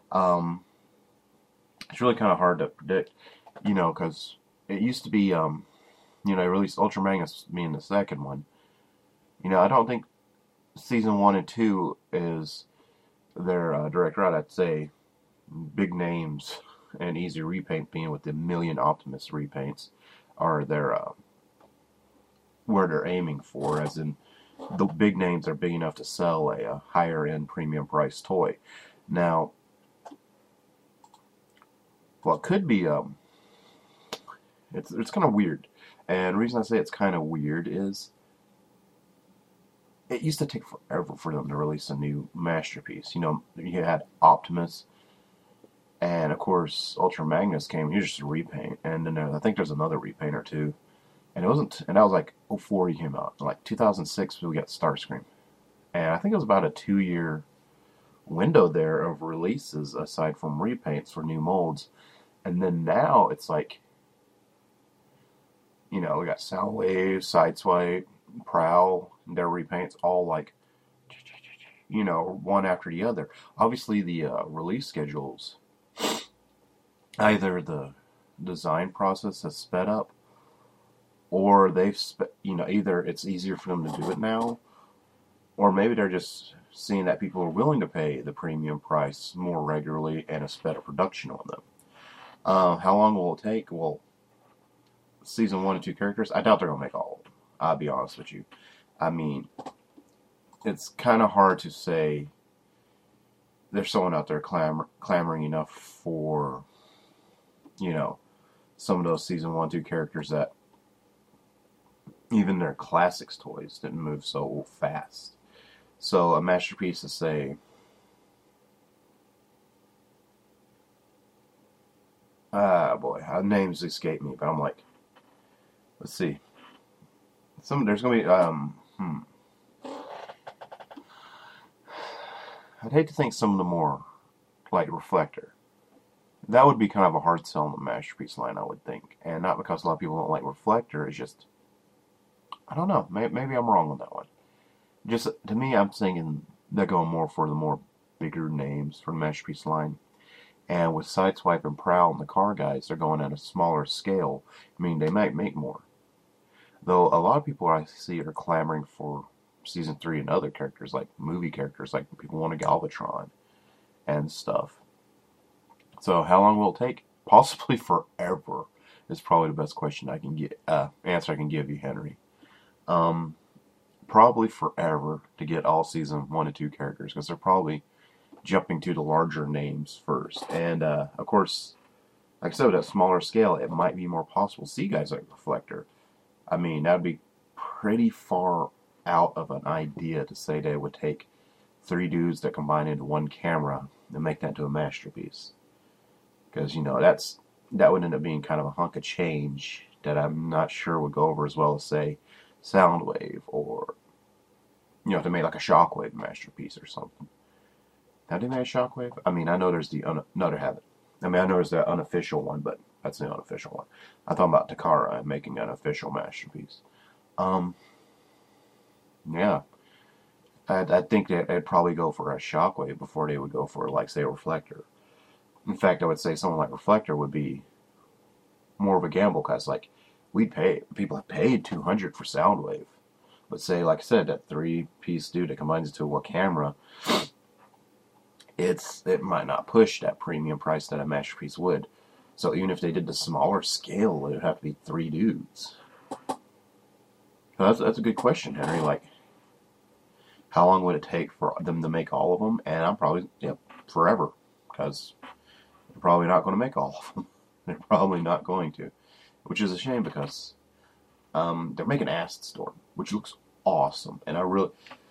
It's really kind of hard to predict, because it used to be, they released Ultra Magnus being the second one. I don't think Season 1 and 2 is their direct route. I'd say big names and easy repaint being with the Million Optimus repaints are their where they're aiming for, as in the big names are big enough to sell a higher end premium price toy. Now, what could be it's kind of weird, and the reason I say it's kind of weird is it used to take forever for them to release a new Masterpiece. You had Optimus, and of course Ultra Magnus came. He was just a repaint, and then I think there's another repaint or two. And that was like 2004 he came out. Like 2006 we got Starscream. And I think it was about a 2-year window there of releases aside from repaints for new molds. And then now it's like, we got Soundwave, Sideswipe, Prowl, and their repaints all like, one after the other. Obviously the release schedules, either the design process has sped up, or they've, either it's easier for them to do it now, or maybe they're just seeing that people are willing to pay the premium price more regularly and a sped up production on them. How long will it take? Well, Season 1 and 2 characters, I doubt they're going to make all of them. I'll be honest with you. I mean, it's kind of hard to say there's someone out there clamoring enough for, some of those Season 1, 2 characters that even their classics toys didn't move so fast. So a Masterpiece to say, Boy, names escape me, but I'm like, let's see. There's gonna be I'd hate to think some of the more like Reflector. That would be kind of a hard sell in the Masterpiece line, I would think, and not because a lot of people don't like Reflector. It's just I don't know. Maybe I'm wrong on that one. Just to me, I'm thinking they're going more for the more bigger names for the Masterpiece line. And with Sideswipe and Prowl and the car guys, they're going at a smaller scale. I mean, they might make more. Though a lot of people I see are clamoring for Season 3 and other characters, like movie characters, like people want a Galvatron and stuff. So how long will it take? Possibly forever is probably the best question I can get, answer I can give you, Henry. Probably forever to get all Season 1 and 2 characters, because they're probably jumping to the larger names first. And, of course, like I said, at a smaller scale, it might be more possible to see guys like Reflector. I mean, that'd be pretty far out of an idea to say they would take 3 dudes that combine into one camera and make that into a masterpiece. Because, you know, that would end up being kind of a hunk of change that I'm not sure would go over as well as, say, Soundwave, or, you know, if they made like a Shockwave masterpiece or something. Have they made a Shockwave? I mean, I know there's no, they haven't. I mean, I know there's the unofficial one, but that's the unofficial one. I'm talking about Takara making an official masterpiece. Yeah. I think that they'd probably go for a Shockwave before they would go for, like, say, a Reflector. In fact, I would say someone like Reflector would be more of a gamble, because, like, people have paid $200 for Soundwave. But say, like I said, that 3-piece dude that combines into a camera, it might not push that premium price that a masterpiece would. So even if they did the smaller scale, it would have to be 3 dudes. So that's a good question, Henry. Like, how long would it take for them to make all of them? And I'm probably, forever, because they're probably not going to make all of them. They're probably not going to, which is a shame, because they're making Acid Storm, which looks awesome. And I have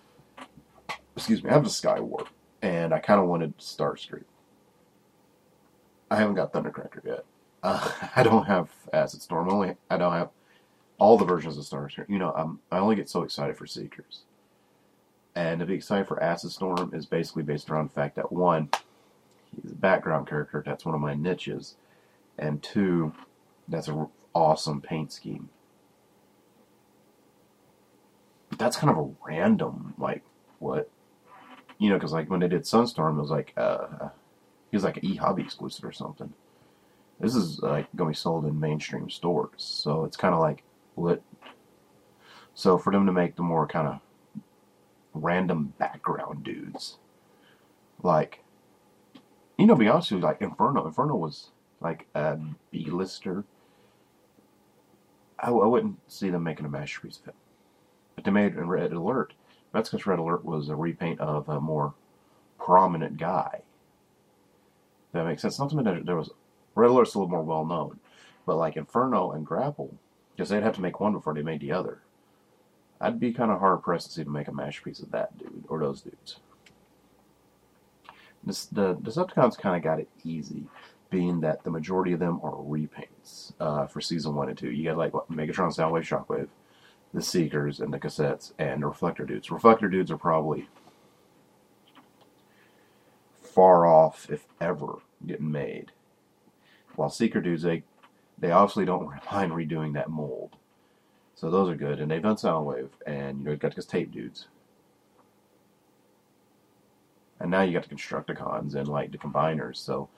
a Skyward, and I kind of wanted Starscream. I haven't got Thundercracker yet. I don't have Acid Storm. I don't have all the versions of Starscream. You know, I only get so excited for Seekers. And to be excited for Acid Storm is basically based around the fact that, 1, he's a background character. That's one of my niches. And 2, that's an awesome paint scheme. But that's kind of a random, like, what? You know, because, like, when they did Sunstorm, it was like, he was like an eHobby exclusive or something. This is, like, going to be sold in mainstream stores. So it's kind of like, what? So for them to make the more kind of random background dudes, like, you know, to be honest with you, like, Inferno was like a B-lister. I wouldn't see them making a masterpiece of him. But they made Red Alert. That's because Red Alert was a repaint of a more prominent guy. That makes sense. Not to mention there was Red Alert's a little more well known, but like Inferno and Grapple, because they'd have to make one before they made the other. I'd be kind of hard pressed to see them make a masterpiece of that dude or those dudes. The Decepticons kind of got it easy, being that the majority of them are repaints for Season 1 and 2. You got like Megatron, Soundwave, Shockwave, the Seekers, and the Cassettes, and the Reflector dudes. Reflector dudes are probably far off, if ever, getting made. While Seeker dudes, they obviously don't mind redoing that mold. So those are good. And they've done Soundwave, and, you know, you've got those tape dudes. And now you got the Constructicons and, like, the Combiners. So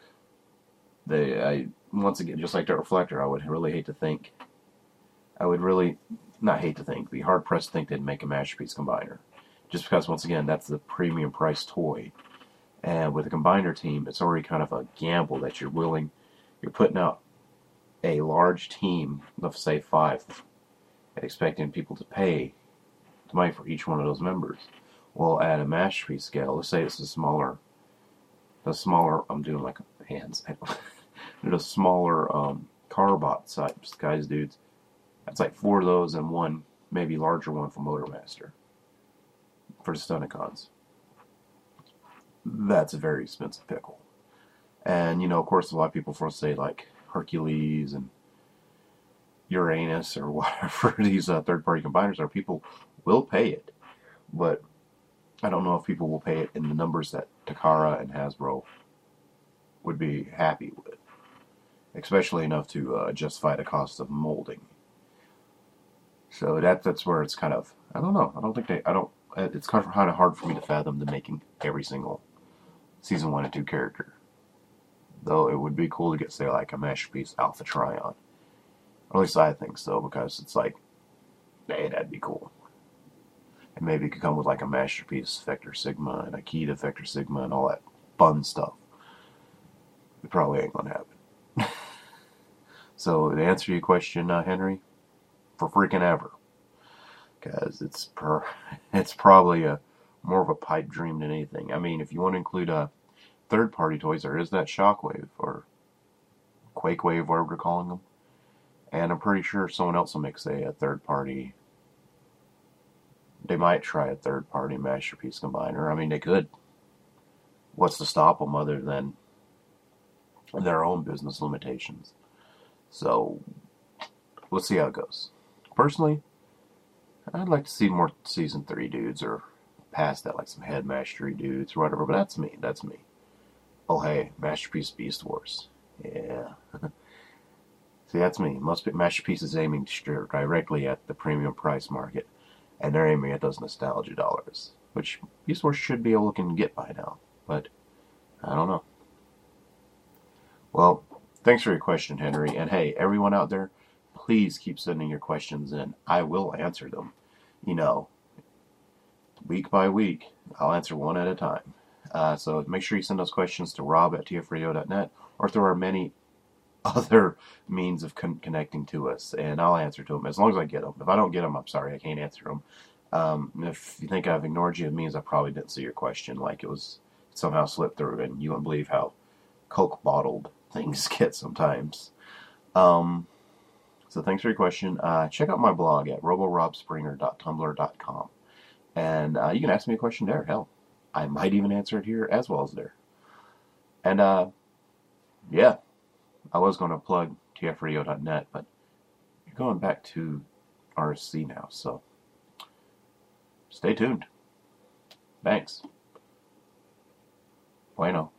once again, just like the Reflector, I would really hate to think. I would really not hate to think, be hard pressed to think they'd make a Masterpiece Combiner. Just because, once again, that's the premium price toy. And with a Combiner team, it's already kind of a gamble that you're putting out a large team of, say, 5, and expecting people to pay money for each one of those members. Well, at a Masterpiece scale, let's say it's the smaller, I'm doing like hands, the smaller Carbot types, guys, dudes. That's like 4 of those and 1, maybe larger one for Motormaster. For the Stunticons. That's a very expensive pickle. And, you know, of course, a lot of people say, like, Hercules and Uranus or whatever these third-party combiners are, people will pay it. But I don't know if people will pay it in the numbers that Takara and Hasbro would be happy with. Especially enough to justify the cost of molding. So that's where it's kind of, I don't know. It's kind of hard for me to fathom them making every single Season 1 and 2 character. Though it would be cool to get, say, like a Masterpiece Alpha Trion. Or at least I think so, because it's like, hey, that'd be cool. And maybe it could come with like a Masterpiece Vector Sigma and a Akita Vector Sigma and all that fun stuff. It probably ain't gonna happen. So to answer your question, Henry, for freaking ever, because it's probably more of a pipe dream than anything. I mean, if you want to include third-party toys, there is that Shockwave or Quakewave, whatever they're calling them, and I'm pretty sure someone else will make, say, a third-party. They might try a third-party Masterpiece Combiner. I mean, they could. What's to stop them other than their own business limitations? So, let's see how it goes. Personally, I'd like to see more Season 3 dudes, or past that, like some Head Mastery dudes, or whatever, but that's me. Oh, hey, Masterpiece Beast Wars. Yeah. See, that's me. Masterpiece is aiming directly at the premium price market, and they're aiming at those nostalgia dollars, which Beast Wars should be able to get by now, but I don't know. Well, thanks for your question, Henry. And hey, everyone out there, please keep sending your questions in. I will answer them. You know, week by week, I'll answer one at a time. So make sure you send those questions to rob@tfradio.net or through our many other means of connecting to us, and I'll answer to them as long as I get them. If I don't get them, I'm sorry, I can't answer them. If you think I've ignored you, it means I probably didn't see your question, like it somehow slipped through, and you wouldn't believe how Coke bottled things get sometimes. So thanks for your question. Check out my blog at roborobspringer.tumblr.com, and you can ask me a question there. Hell, I might even answer it here as well as there. And yeah, I was going to plug tfradio.net, but you're going back to RSC now, so stay tuned. Thanks. Bueno.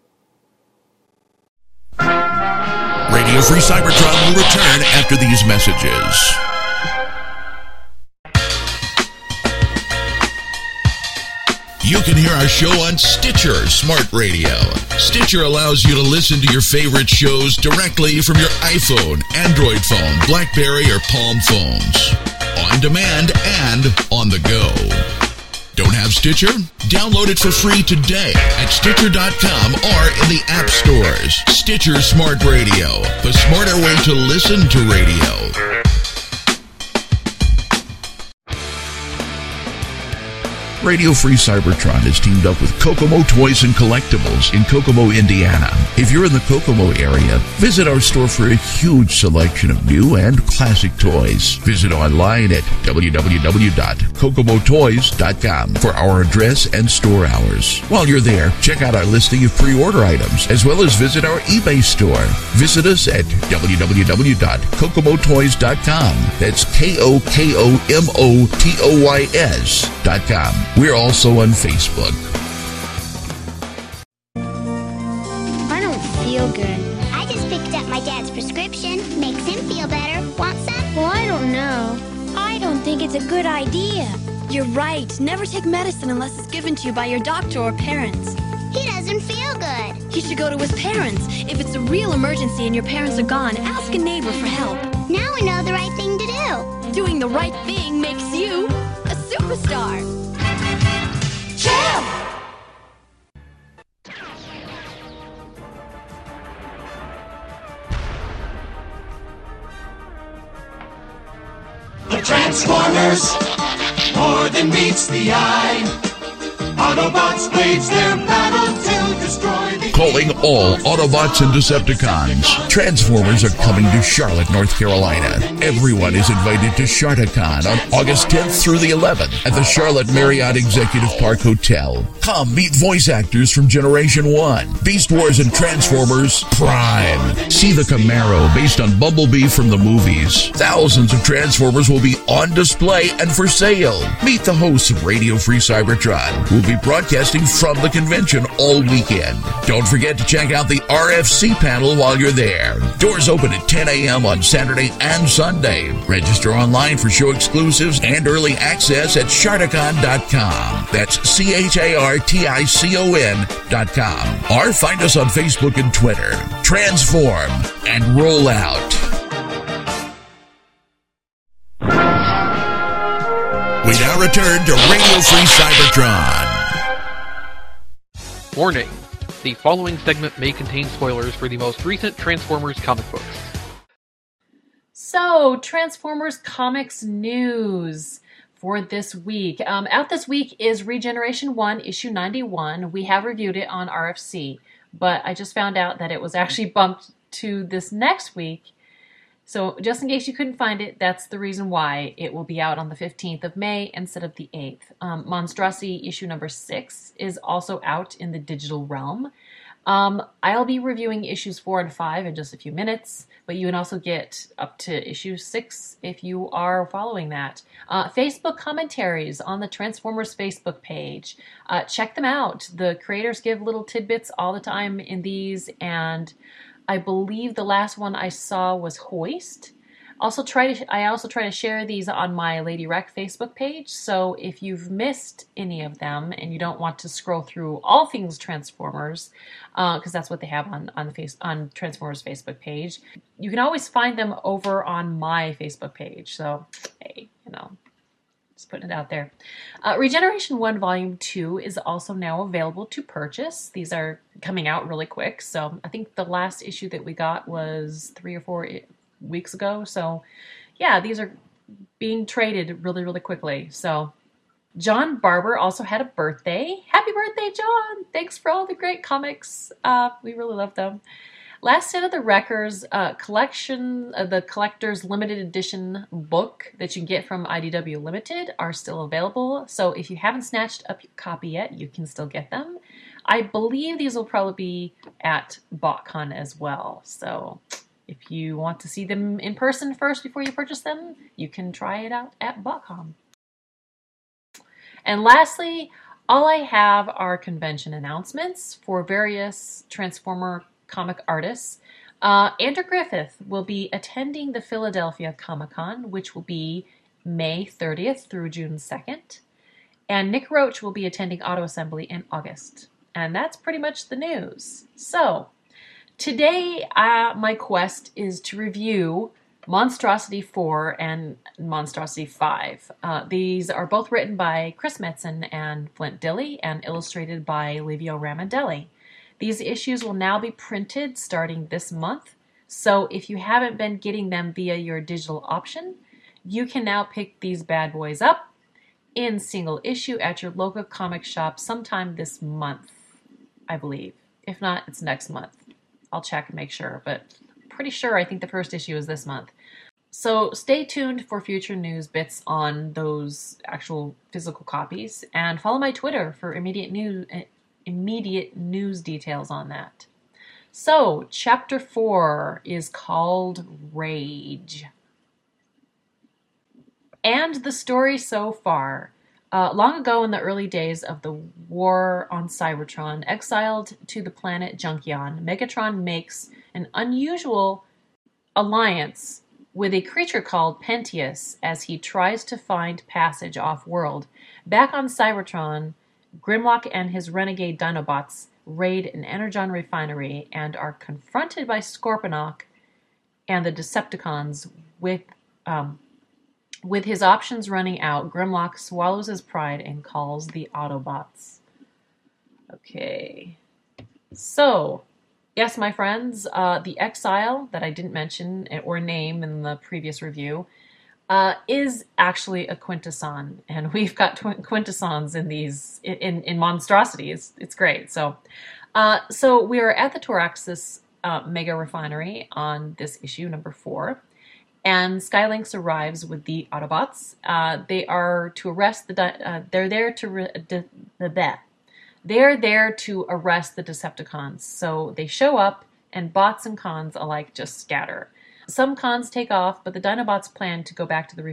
Radio Free Cybertron will return after these messages. You can hear our show on Stitcher Smart Radio. Stitcher allows you to listen to your favorite shows directly from your iPhone, Android phone, BlackBerry, or Palm phones. On demand and on the go. Don't have Stitcher? Download it for free today at Stitcher.com or in the app stores. Stitcher Smart Radio, the smarter way to listen to radio. Radio Free Cybertron is teamed up with Kokomo Toys and Collectibles in Kokomo, Indiana. If you're in the Kokomo area, visit our store for a huge selection of new and classic toys. Visit online at www.kokomotoys.com for our address and store hours. While you're there, check out our listing of pre-order items, as well as visit our eBay store. Visit us at www.kokomotoys.com. That's KOKOMOTOYS.com. We're also on Facebook. I don't feel good. I just picked up my dad's prescription. Makes him feel better. Want some? Well, I don't know. I don't think it's a good idea. You're right. Never take medicine unless it's given to you by your doctor or parents. He doesn't feel good. He should go to his parents. If it's a real emergency and your parents are gone, ask a neighbor for help. Now we know the right thing to do. Doing the right thing makes you a superstar. Champ! The Transformers, more than meets the eye. Autobots wage their battle to destroy the Calling all Autobots and Decepticons. Transformers are coming to Charlotte, North Carolina. Everyone is invited to Sharticon on August 10th through the 11th at the Charlotte Marriott Executive Park Hotel. Come meet voice actors from Generation 1, Beast Wars and Transformers Prime. See the Camaro based on Bumblebee from the movies. Thousands of Transformers will be on display and for sale. Meet the hosts of Radio Free Cybertron, who will be broadcasting from the convention all weekend. Don't forget to check out the RFC panel while you're there. Doors open at 10 a.m. on Saturday and Sunday. Register online for show exclusives and early access at Sharticon.com. That's CHARTICON.com. Or find us on Facebook and Twitter. Transform and roll out. We now return to Radio Free Cybertron. Warning. The following segment may contain spoilers for the most recent Transformers comic books. So, Transformers Comics news for this week. Out this week is Regeneration 1, issue 91. We have reviewed it on RFC, but I just found out that it was actually bumped to this next week. So, just in case you couldn't find it, that's the reason why it will be out on the 15th of May instead of the 8th. Monstrosity issue number 6 is also out in the digital realm. I'll be reviewing issues 4 and 5 in just a few minutes, but you can also get up to issue 6 if you are following that. Facebook commentaries on the Transformers Facebook page. Check them out. The creators give little tidbits all the time in these, and I believe the last one I saw was Hoist. I also try to share these on my Lady Rec Facebook page, so if you've missed any of them and you don't want to scroll through all things Transformers, because that's what they have on Transformers Facebook page, you can always find them over on my Facebook page. So, hey, just putting it out there. Regeneration 1 Volume 2 is also now available to purchase. These are coming out really quick, so I think the last issue that we got was 3 or 4 weeks ago. So, yeah, these are being traded really, really quickly. So, John Barber also had a birthday. Happy birthday, John! Thanks for all the great comics. We really love them. Last Stand of the Wreckers collection, the collector's limited edition book that you can get from IDW Limited are still available. So if you haven't snatched up your copy yet, you can still get them. I believe these will probably be at BotCon as well. So if you want to see them in person first before you purchase them, you can try it out at BotCon. And lastly, all I have are convention announcements for various Transformer comic artists. Andrew Griffith will be attending the Philadelphia Comic-Con, which will be May 30th through June 2nd. And Nick Roach will be attending Auto Assembly in August. And that's pretty much the news. So, today my quest is to review Monstrosity 4 and Monstrosity 5. These are both written by Chris Metzen and Flint Dille and illustrated by Livio Ramondelli. These issues will now be printed starting this month, so if you haven't been getting them via your digital option, you can now pick these bad boys up in single issue at your local comic shop sometime this month, I believe. If not, it's next month. I'll check and make sure, but pretty sure I think the first issue is this month. So stay tuned for future news bits on those actual physical copies, and follow my Twitter for immediate news details on that. So, Chapter 4 is called Rage. And the story so far. Long ago in the early days of the war on Cybertron, exiled to the planet Junkion, Megatron makes an unusual alliance with a creature called Pentius as he tries to find passage off-world. Back on Cybertron, Grimlock and his renegade Dinobots raid an Energon refinery and are confronted by Scorponok and the Decepticons. With his options running out, Grimlock swallows his pride and calls the Autobots. Okay. So, yes, my friends, the Exile that I didn't mention or name in the previous review is actually a Quintesson, and we've got Quintessons in these in Monstrosities. It's great. So, So we are at the Toraxis mega refinery on this issue, number 4. And Skylynx arrives with the Autobots. They are to arrest they're there to arrest the Decepticons. So they show up, and bots and cons alike just scatter. Some cons take off, but the Dinobots plan to go back to the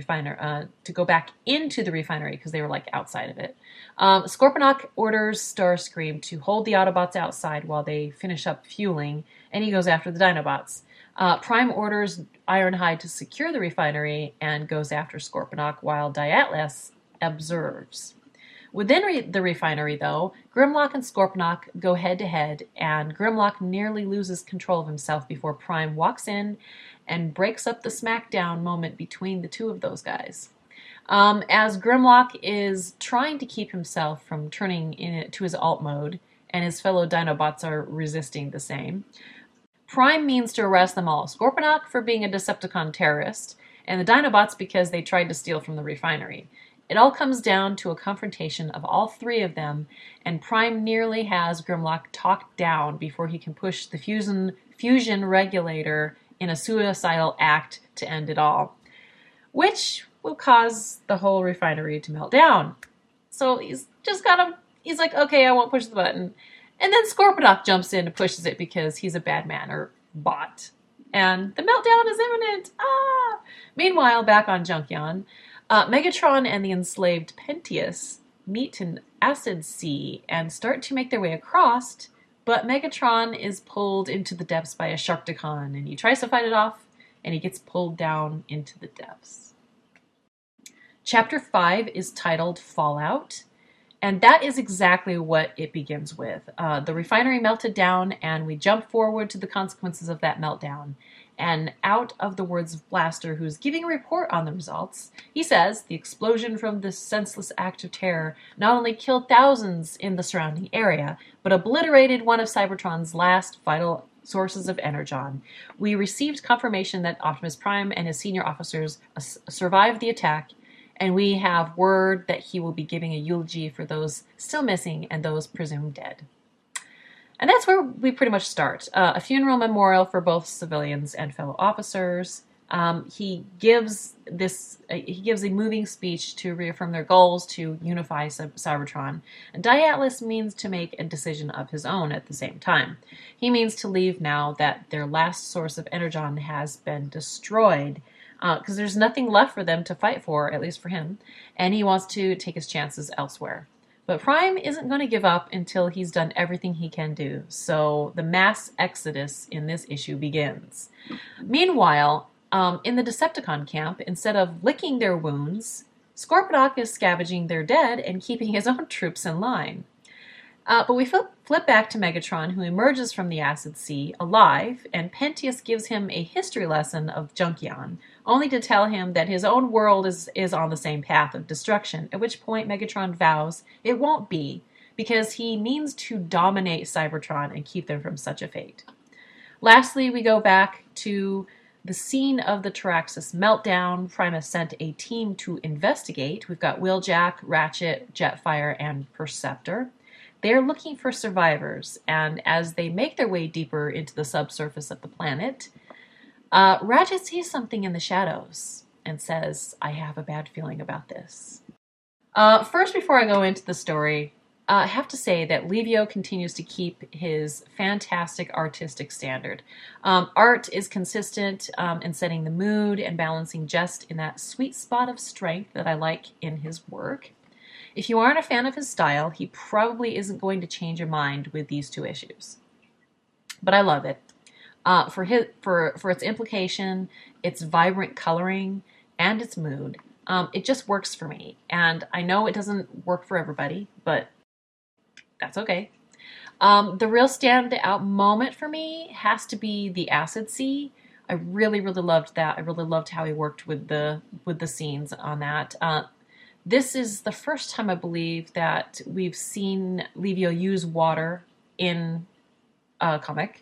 into the refinery because they were like outside of it. Scorponok orders Starscream to hold the Autobots outside while they finish up fueling, and he goes after the Dinobots. Prime orders Ironhide to secure the refinery and goes after Scorponok while Diatlas observes. Within the refinery, though, Grimlock and Scorponok go head-to-head, and Grimlock nearly loses control of himself before Prime walks in and breaks up the smackdown moment between the two of those guys. As Grimlock is trying to keep himself from turning into his alt mode, and his fellow Dinobots are resisting the same, Prime means to arrest them all. Scorponok for being a Decepticon terrorist, and the Dinobots because they tried to steal from the refinery. It all comes down to a confrontation of all 3 of them, and Prime nearly has Grimlock talked down before he can push the fusion regulator in a suicidal act to end it all, which will cause the whole refinery to melt down. So he's like, okay, I won't push the button. And then Scorponok jumps in and pushes it because he's a bad man or bot. And the meltdown is imminent. Meanwhile, back on Junkion, Megatron and the enslaved Pentius meet in Acid Sea and start to make their way across, but Megatron is pulled into the depths by a Sharkticon, and he tries to fight it off, and he gets pulled down into the depths. Chapter 5 is titled Fallout, and that is exactly what it begins with. The refinery melted down, and we jump forward to the consequences of that meltdown. And out of the words of Blaster, who's giving a report on the results, he says, the explosion from this senseless act of terror not only killed thousands in the surrounding area, but obliterated one of Cybertron's last vital sources of energon. We received confirmation that Optimus Prime and his senior officers survived the attack, and we have word that he will be giving a eulogy for those still missing and those presumed dead. And that's where we pretty much start. A funeral memorial for both civilians and fellow officers. He gives a moving speech to reaffirm their goals to unify Cybertron. And Diatlas means to make a decision of his own at the same time. He means to leave now that their last source of energon has been destroyed, because there's nothing left for them to fight for, at least for him, and he wants to take his chances elsewhere. But Prime isn't going to give up until he's done everything he can do, so the mass exodus in this issue begins. Meanwhile, in the Decepticon camp, instead of licking their wounds, Scorponok is scavenging their dead and keeping his own troops in line. But we flip back to Megatron, who emerges from the Acid Sea alive, and Pentius gives him a history lesson of Junkion, only to tell him that his own world is on the same path of destruction, at which point Megatron vows it won't be, because he means to dominate Cybertron and keep them from such a fate. Lastly, we go back to the scene of the Toraxis meltdown. Primus sent a team to investigate. We've got Wheeljack, Ratchet, Jetfire, and Perceptor. They are looking for survivors, and as they make their way deeper into the subsurface of the planet, Ratchet sees something in the shadows and says, I have a bad feeling about this. First, before I go into the story, I have to say that Levio continues to keep his fantastic artistic standard. Art is consistent in setting the mood and balancing just in that sweet spot of strength that I like in his work. If you aren't a fan of his style, he probably isn't going to change your mind with these 2 issues. But I love it. For its implication, its vibrant coloring, and its mood. It just works for me. And I know it doesn't work for everybody, but that's okay. The real standout moment for me has to be the Acid Sea. I really, really loved that. I really loved how he worked with the scenes on that. This is the first time, I believe, that we've seen Levio use water in a comic.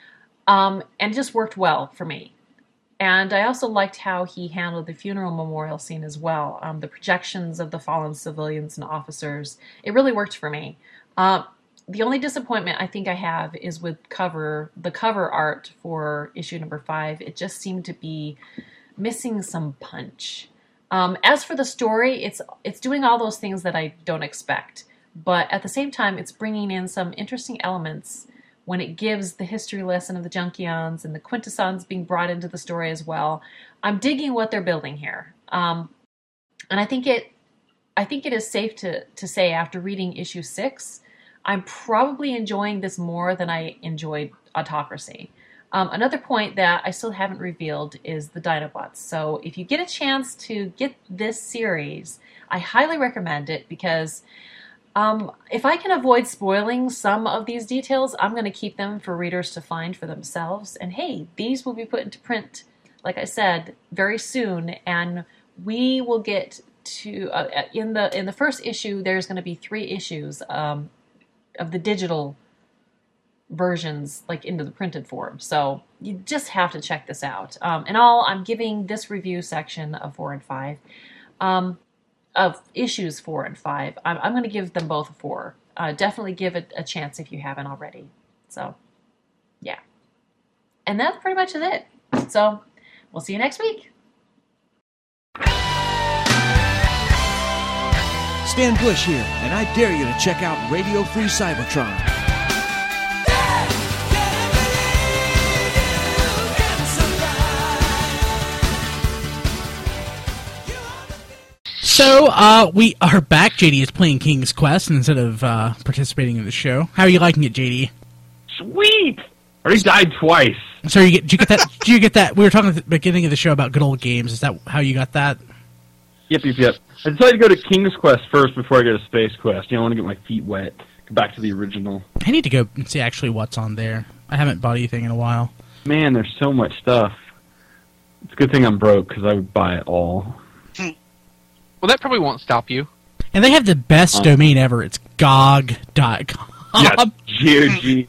And it just worked well for me. And I also liked how he handled the funeral memorial scene as well. The projections of the fallen civilians and officers. It really worked for me. The only disappointment I think I have is with the cover art for issue number 5. It just seemed to be missing some punch. As for the story, it's doing all those things that I don't expect. But at the same time, it's bringing in some interesting elements when it gives the history lesson of the Junkions and the Quintessons being brought into the story as well. I'm digging what they're building here. And I think it is safe to say after reading issue 6, I'm probably enjoying this more than I enjoyed Autocracy. Another point that I still haven't revealed is the Dinobots. So if you get a chance to get this series, I highly recommend it because if I can avoid spoiling some of these details, I'm going to keep them for readers to find for themselves. And hey, these will be put into print, like I said, very soon, and we will get to in the first issue. There's going to be 3 issues of the digital versions, like into the printed form. So you just have to check this out. In all, I'm giving this review section of 4 and 5. Of issues 4 and 5, I'm going to give them both a 4. Definitely give it a chance if you haven't already. So, yeah. And that's pretty much it. So, we'll see you next week. Stan Bush here, and I dare you to check out Radio Free Cybertron. So, we are back. JD is playing King's Quest instead of participating in the show. How are you liking it, JD? Sweet! Already died twice. So, did you get that? Did you get that? We were talking at the beginning of the show about good old games. Is that how you got that? Yep. I decided to go to King's Quest first before I go to Space Quest. You know, I want to get my feet wet. Go back to the original. I need to go and see actually what's on there. I haven't bought anything in a while. Man, there's so much stuff. It's a good thing I'm broke, because I would buy it all. Well, that probably won't stop you. And they have the best domain ever. It's GOG.com. Yeah, GOG.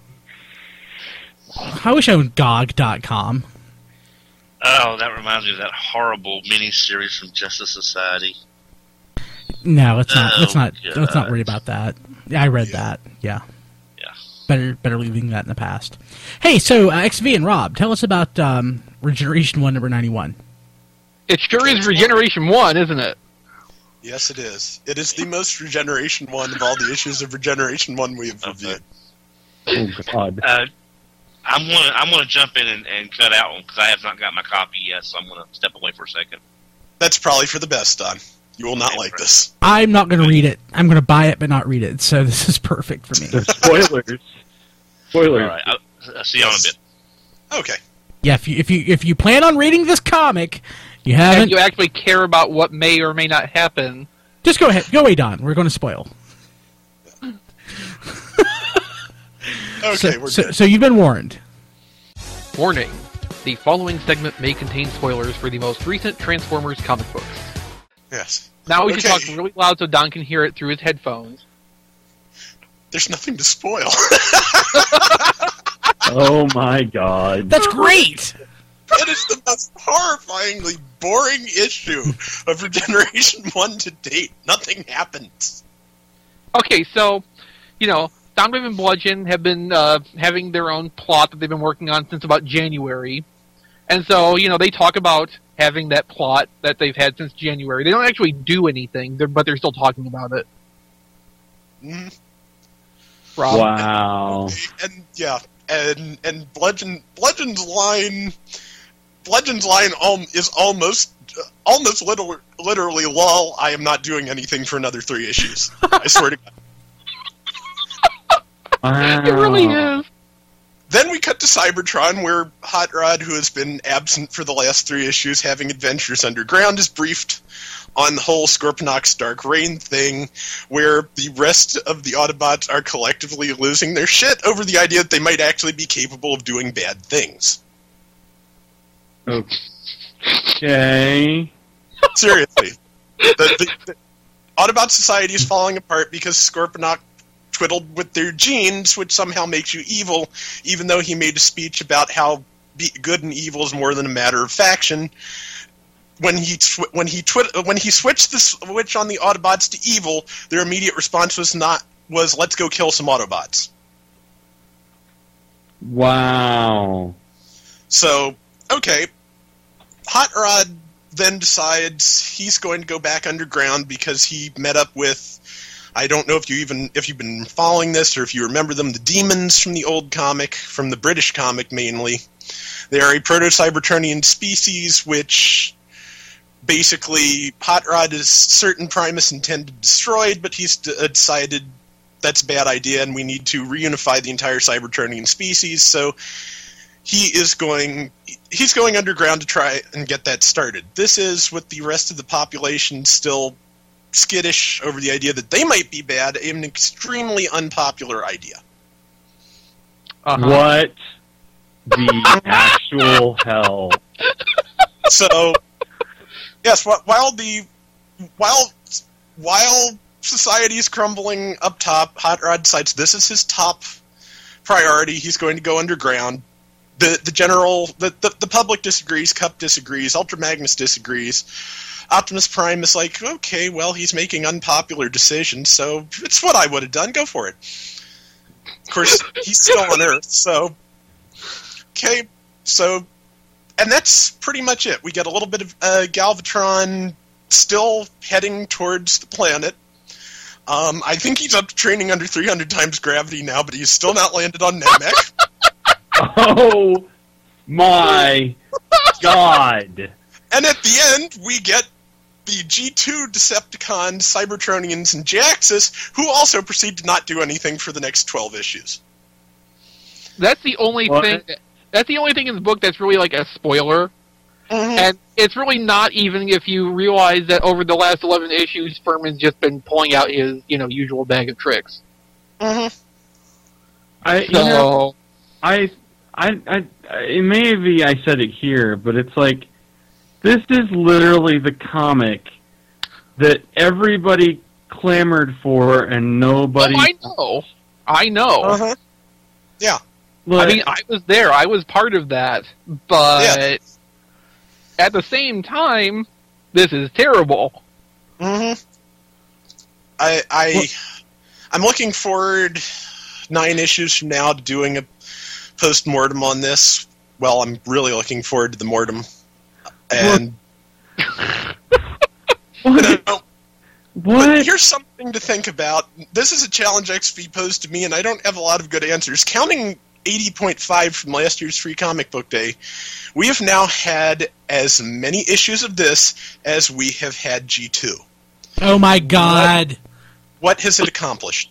I wish I owned GOG.com. Oh, that reminds me of that horrible mini-series from Justice Society. No, let's not worry about that. Yeah, I read that. Yeah. Better leaving that in the past. Hey, so XV and Rob, tell us about Regeneration 1, number 91. It sure is Regeneration 1, isn't it? Yes, it is. It is the most Regeneration 1 of all the issues of Regeneration 1 we have reviewed. Oh, God. I'm gonna jump in and cut out one because I have not got my copy yet, so I'm gonna step away for a second. That's probably for the best, Don. You will not like this. I'm not going to read it. I'm going to buy it but not read it, so this is perfect for me. Spoilers. All right, I'll see you in a bit. Okay. Yeah, if you plan on reading this comic, you haven't... And you actually care about what may or may not happen. Just go ahead. Go away, Don. We're going to spoil. Okay, we're good. So you've been warned. Warning. The following segment may contain spoilers for the most recent Transformers comic books. Yes. Now we should talk really loud so Don can hear it through his headphones. There's nothing to spoil. Oh my God. That's great! It is the most horrifyingly boring issue of Regeneration 1 to date. Nothing happens. Okay, so, Soundwave and Bludgeon have been having their own plot that they've been working on since about January. And so, they talk about having that plot that they've had since January. They don't actually do anything, but they're still talking about it. Mm-hmm. Rob? Wow. And Bludgeon's line is almost literally, lol, I am not doing anything for another 3 issues. I swear to God. Wow. It really is. Then we cut to Cybertron, where Hot Rod, who has been absent for the last 3 issues, having adventures underground, is briefed on the whole Scorponok's Dark Reign thing, where the rest of the Autobots are collectively losing their shit over the idea that they might actually be capable of doing bad things. Okay. Seriously. The Autobot society is falling apart because Scorponok twiddled with their genes, which somehow makes you evil, even though he made a speech about how good and evil is more than a matter of faction. When he switched the switch on the Autobots to evil, their immediate response was not was, let's go kill some Autobots. Wow. So, okay. Hot Rod then decides he's going to go back underground because he met up with, I don't know if you've been following this or if you remember them, the Demons from the old comic, from the British comic mainly. They are a proto-Cybertronian species which basically Hot Rod is certain Primus intended destroyed, but he's decided that's a bad idea and we need to reunify the entire Cybertronian species, so he's going underground to try and get that started. This is, with the rest of the population still skittish over the idea that they might be bad, an extremely unpopular idea. What the actual hell? So, yes, while society is crumbling up top, Hot Rod decides this is his top priority. He's going to go underground. The public disagrees, Cup disagrees, Ultra Magnus disagrees. Optimus Prime is like, okay, well, he's making unpopular decisions, so it's what I would have done. Go for it. Of course, he's still on Earth, so... Okay, so... And that's pretty much it. We get a little bit of Galvatron still heading towards the planet. I think he's up to training under 300 times gravity now, but he's still not landed on Namek. Oh my God. And at the end, we get the G2 Decepticons, Cybertronians, and Jaxus, who also proceed to not do anything for the next 12 issues. That's the only thing. That's the only thing in the book that's really like a spoiler. Mm-hmm. And it's really not even if you realize that over the last 11 issues, Furman's just been pulling out his, usual bag of tricks. Mm-hmm. Maybe I said it here, but it's like, this is literally the comic that everybody clamored for and nobody... Oh, I know. Uh-huh. Yeah. I mean, I was there. I was part of that. But at the same time, this is terrible. Mm-hmm. I'm looking forward 9 issues from now to doing a post-mortem on this. Well, I'm really looking forward to the mortem. And But here's something to think about. This is a challenge XV posed to me, and I don't have a lot of good answers. Counting 80.5 from last year's Free Comic Book Day, we have now had as many issues of this as we have had G2. Oh my God! What has it accomplished?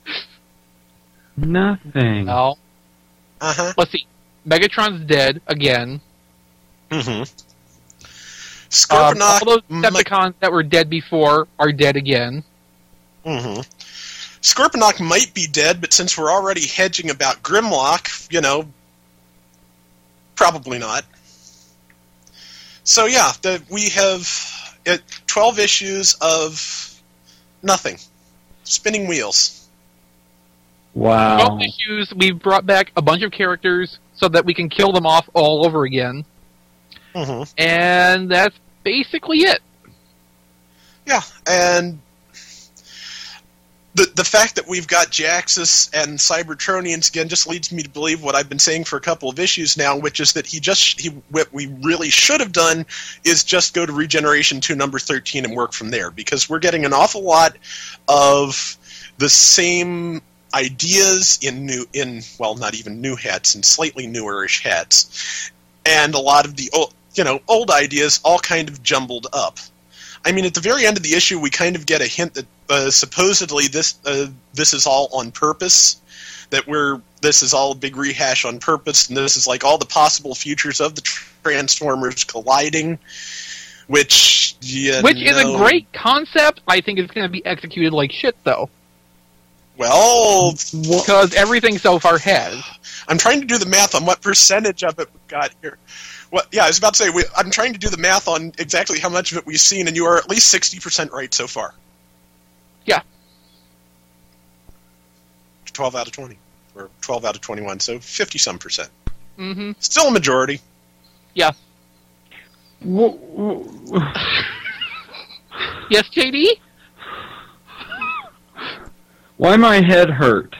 Nothing. No. Let's see. Megatron's dead again. Mm-hmm. Scorponok, all those Decepticons that were dead before are dead again. Mm-hmm. Scorponok might be dead, but since we're already hedging about Grimlock, probably not. So yeah, we have 12 issues of nothing. Spinning wheels. Wow. 12 issues, we've brought back a bunch of characters so that we can kill them off all over again. Mm-hmm. And that's basically it. Yeah, and the fact that we've got Jaxus and Cybertronians again just leads me to believe what I've been saying for a couple of issues now, which is that what we really should have done is just go to Regeneration 2 number 13 and work from there, because we're getting an awful lot of the same ideas in not even new hats, in slightly newerish hats, and a lot of the old ideas all kind of jumbled up. I mean, at the very end of the issue, we kind of get a hint that supposedly this is all on purpose, that this is all a big rehash on purpose, and this is like all the possible futures of the Transformers colliding, which is a great concept. I think it's going to be executed like shit, though. Well, because everything so far has. I'm trying to do the math on what percentage of it we've got here. Well, yeah, I was about to say, I'm trying to do the math on exactly how much of it we've seen, and you are at least 60% right so far. Yeah. 12 out of 20. Or 12 out of 21, so 50-some percent. Mm-hmm. Still a majority. Yeah. Yes, JD? Why my head hurt?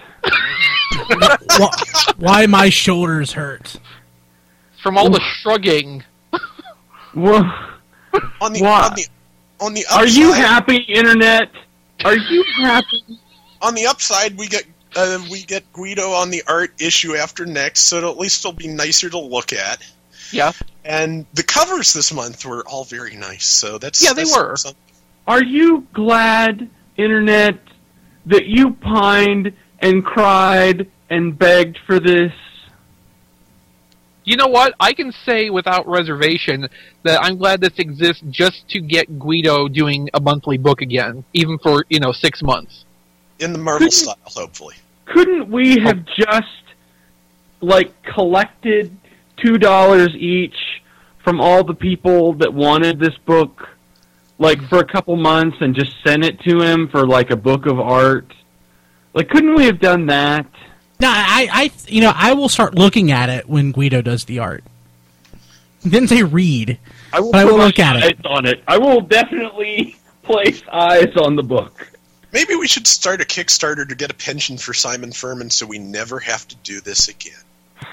Why my shoulders hurt? From all the shrugging. Well, On the upside, are you happy, Internet? Are you happy? On the upside, we get Guido on the art issue after next, so at least it'll be nicer to look at. Yeah. And the covers this month were all very nice, so that's they were. something. Are you glad, Internet, that you pined and cried and begged for this? You know what? I can say without reservation that I'm glad this exists just to get Guido doing a monthly book again, even for, 6 months. In the Marvel style, hopefully. Couldn't we have just, collected $2 each from all the people that wanted this book, for a couple months and just sent it to him for, a book of art? Couldn't we have done that? No, I will start looking at it when Guido does the art. I didn't say read, but I will look at it. On it. I will definitely place eyes on the book. Maybe we should start a Kickstarter to get a pension for Simon Furman so we never have to do this again.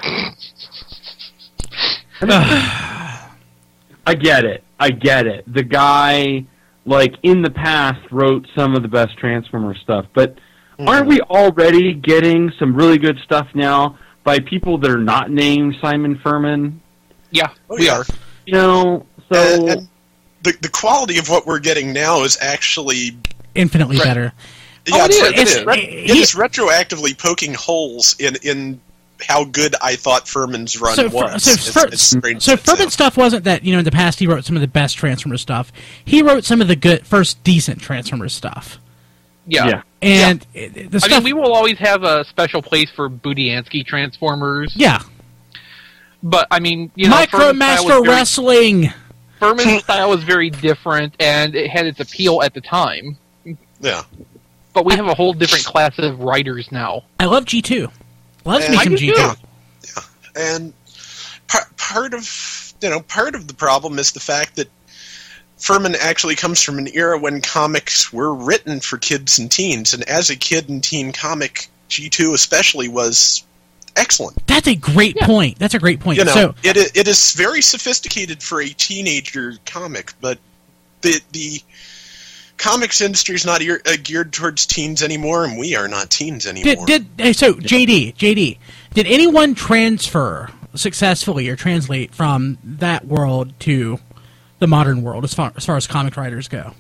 I get it. The guy, in the past, wrote some of the best Transformer stuff, but aren't we already getting some really good stuff now by people that are not named Simon Furman? Yeah, we are. So... And the quality of what we're getting now is actually... infinitely better. Yeah, it is retroactively poking holes in how good I thought Furman's run was. So Furman's stuff wasn't that, in the past he wrote some of the best Transformer stuff. He wrote some of the good, first decent Transformer stuff. Yeah. And the stuff... we will always have a special place for Budiansky Transformers. Yeah. But, Micromaster Wrestling! Furman's style was very different, and it had its appeal at the time. Yeah. But we have a whole different class of writers now. I love G2. Loves me some G2. Yeah. And part of the problem is the fact that Furman actually comes from an era when comics were written for kids and teens, and as a kid and teen comic, G2 especially was excellent. That's a great point. That's a great point. It is very sophisticated for a teenager comic, but the comics industry is not geared towards teens anymore, and we are not teens anymore. JD, did anyone transfer successfully or translate from that world to the modern world as far as comic writers go?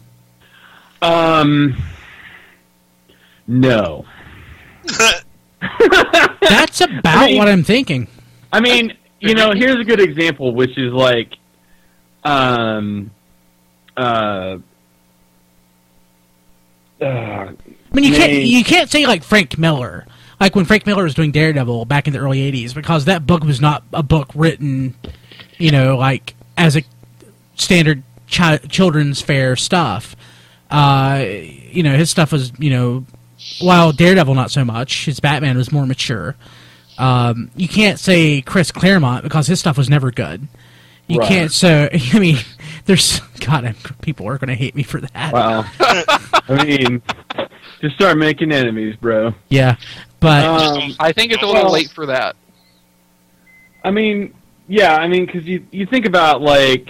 No. That's about what I'm thinking. I mean, here's a good example, which is you can't say Frank Miller, when Frank Miller was doing Daredevil back in the early '80s, because that book was not a book written, as a standard children's fare stuff. His stuff was, while Daredevil not so much, his Batman was more mature. You can't say Chris Claremont because his stuff was never good. You can't. So there's people are going to hate me for that. Wow. Just start making enemies, bro. Yeah, but I think it's a little late for that. Because you think about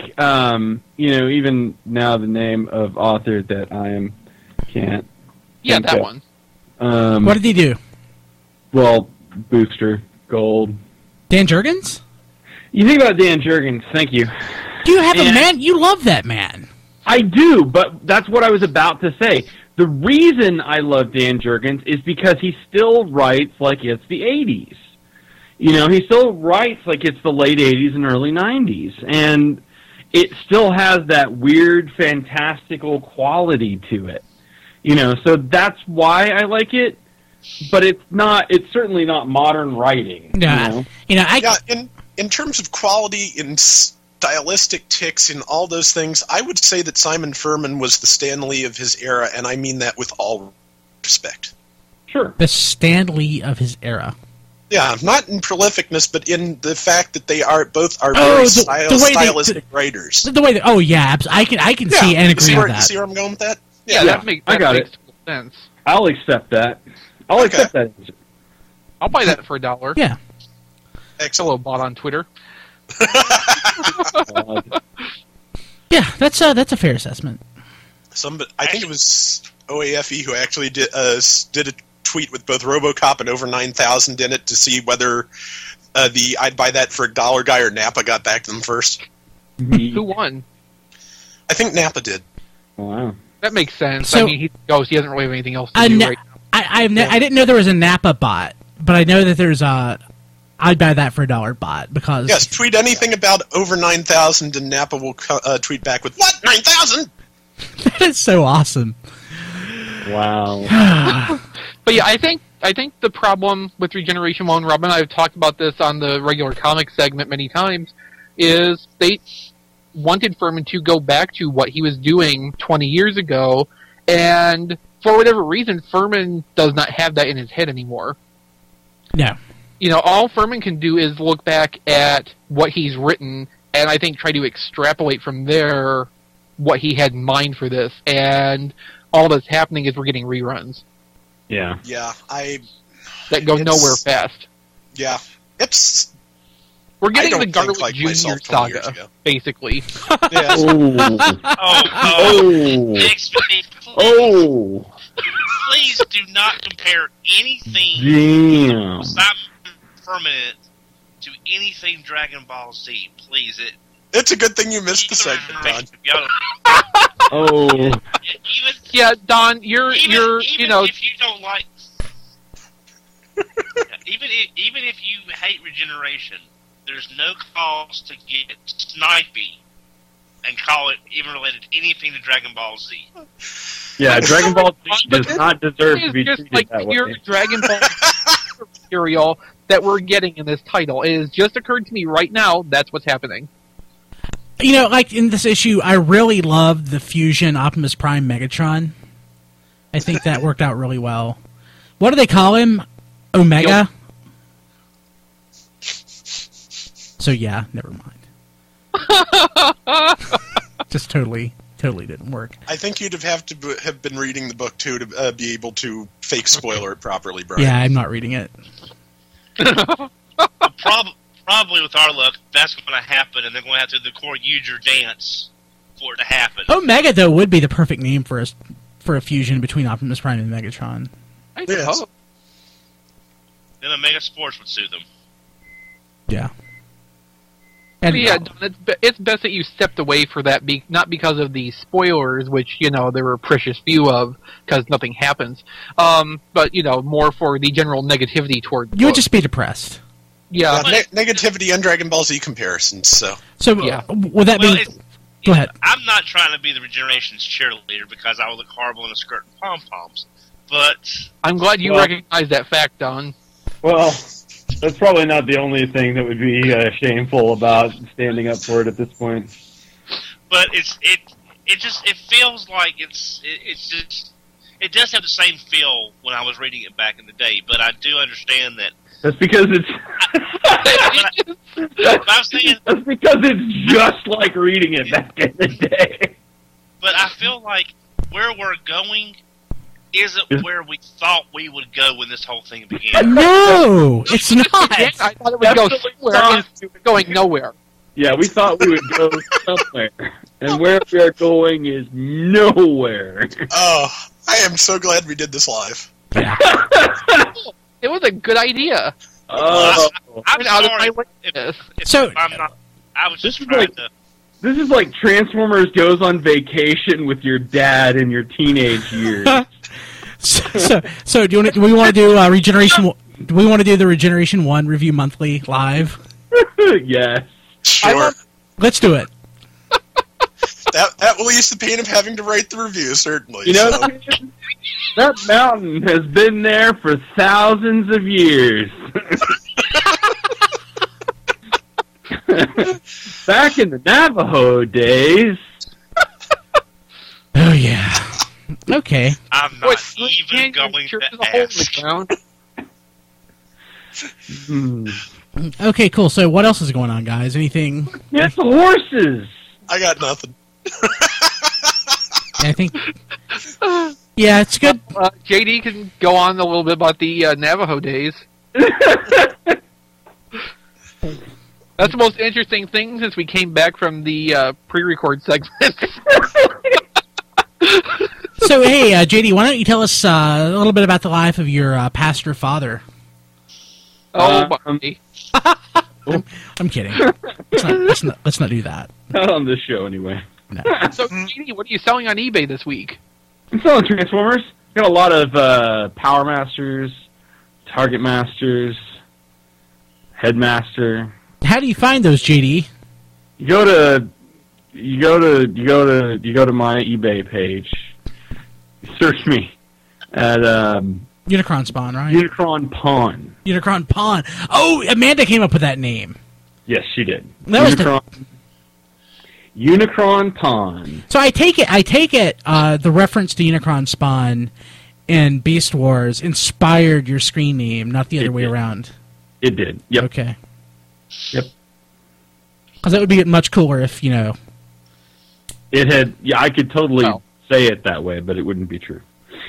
even now the name of author that I can't. Yeah, that one. What did he do? Well, Booster Gold. Dan Jurgens? You think about Dan Jurgens, thank you. Do you have a man? You love that man. I do, but that's what I was about to say. The reason I love Dan Jurgens is because he still writes like it's the 80s. He still writes like it's the late 80s and early 90s. And it still has that weird, fantastical quality to it. So that's why I like it. But it's certainly not modern writing. Yeah. In terms of quality and stylistic tics and all those things, I would say that Simon Furman was the Stan Lee of his era, and I mean that with all respect. Sure. The Stan Lee of his era. Yeah, not in prolificness, but in the fact that they are both very stylistic writers. I can see and agree with that. See where I'm going with that? Yeah, that makes sense. I'll accept that. I'll accept that. I'll buy that for $1. Yeah. Excellent. Bought on Twitter. Yeah, that's a fair assessment. I think it was OAFE who actually did a tweet with both RoboCop and Over 9,000 in it to see whether the I'd buy that for $1 guy or Napa got back to them first. Who won? I think Napa did. Wow. That makes sense. So- I mean, he's a ghost. He doesn't really have anything else to do right now. I didn't know there was a Napa bot, but I know that there's a I'd buy that for $1 bot because Yes, tweet anything about Over 9,000 and Napa will tweet back with, what, 9,000? that is so awesome. Wow. But yeah, I think the problem with Regeneration 1, Robin, I've talked about this on the regular comic segment many times, is they wanted Furman to go back to what he was doing 20 years ago, and for whatever reason, Furman does not have that in his head anymore. No. You know, all Furman can do is look back at what he's written, and I think try to extrapolate from there what he had in mind for this, and all that's happening is we're getting reruns. Yeah. Yeah, that go nowhere fast. Yeah, we're getting I the don't Garlic think like Jr. myself 20 years saga, ago. basically. Please do not compare anything Damn. Simon Permanent to anything Dragon Ball Z. Please, it's a good thing you missed the segment, Don. Oh. Yeah, Don, you're if you don't like, even if you hate Regeneration, there's no cause to get snipey and call it even related to anything to Dragon Ball Z. Yeah, Dragon Ball Z does not deserve to be just treated like that pure way. Dragon Ball material that we're getting in this title. It has just occurred to me right now that's what's happening. You know, like in this issue, I really loved the Fusion Optimus Prime Megatron. I think that worked out really well. What do they call him? Omega? So yeah, never mind. Just totally didn't work. I think you'd have to have been reading the book, too, to be able to fake spoiler it properly, Brian. Yeah, I'm not reading it. Probably with our luck, that's going to happen, and they're going to have to do the core user dance for it to happen. Omega, though, would be the perfect name for a fusion between Optimus Prime and Megatron. I suppose. Then Omega Sports would sue them. Yeah. And yeah, Don, it's best that you stepped away for that, not because of the spoilers, which, there were a precious few of, because nothing happens, but, more for the general negativity toward the You would book. just be depressed. Yeah. Negativity and Dragon Ball Z comparisons, so... yeah. Would that be... Go ahead. I'm not trying to be the Regeneration's cheerleader because I would look horrible in a skirt and pom-poms, but... I'm glad you recognize that fact, Don. Well, that's probably not the only thing that would be shameful about standing up for it at this point. But it feels like it does have the same feel when I was reading it back in the day, but I do understand that. That's because it's. That's because it's just like reading it back in the day. But I feel like where we're going isn't where we thought we would go when this whole thing began. No, it's not. I thought it would go somewhere. It's going nowhere. Yeah, we thought we would go somewhere, and where we are going is nowhere. Oh, I am so glad we did this live. Yeah. It was a good idea. Oh, I'm sorry if So I'm not. I was just trying to. This is like Transformers goes on vacation with your dad in your teenage years. So do we want to do Regeneration? Do we want to do the Regeneration 1 review monthly live? Yes. Sure. Let's do it. That will ease the pain of having to write the review, certainly. That mountain has been there for thousands of years. Back in the Navajo days. Oh, yeah. Okay. I'm not even going to ask. Okay, cool. So what else is going on, guys? Anything? It's horses. I got nothing. I think... Yeah, it's good. JD can go on a little bit about the Navajo days. That's the most interesting thing since we came back from the pre-record segment. So, hey, JD, why don't you tell us a little bit about the life of your pastor father? I'm kidding. Let's not do that. Not on this show, anyway. No. So, JD, what are you selling on eBay this week? I'm selling Transformers. Got a lot of Power Masters, Target Masters, Headmaster. How do you find those, JD? You go to my eBay page. Search me at Unicron Spawn, right? Unicron Pawn. Unicron Pawn. Oh, Amanda came up with that name. Yes, she did. That Unicron Pawn. So I take it the reference to Unicron Spawn in Beast Wars inspired your screen name, not the other way around. It did. Yep. Okay. Yep. Because that would be much cooler if, It had... Yeah, I could totally say it that way, but it wouldn't be true.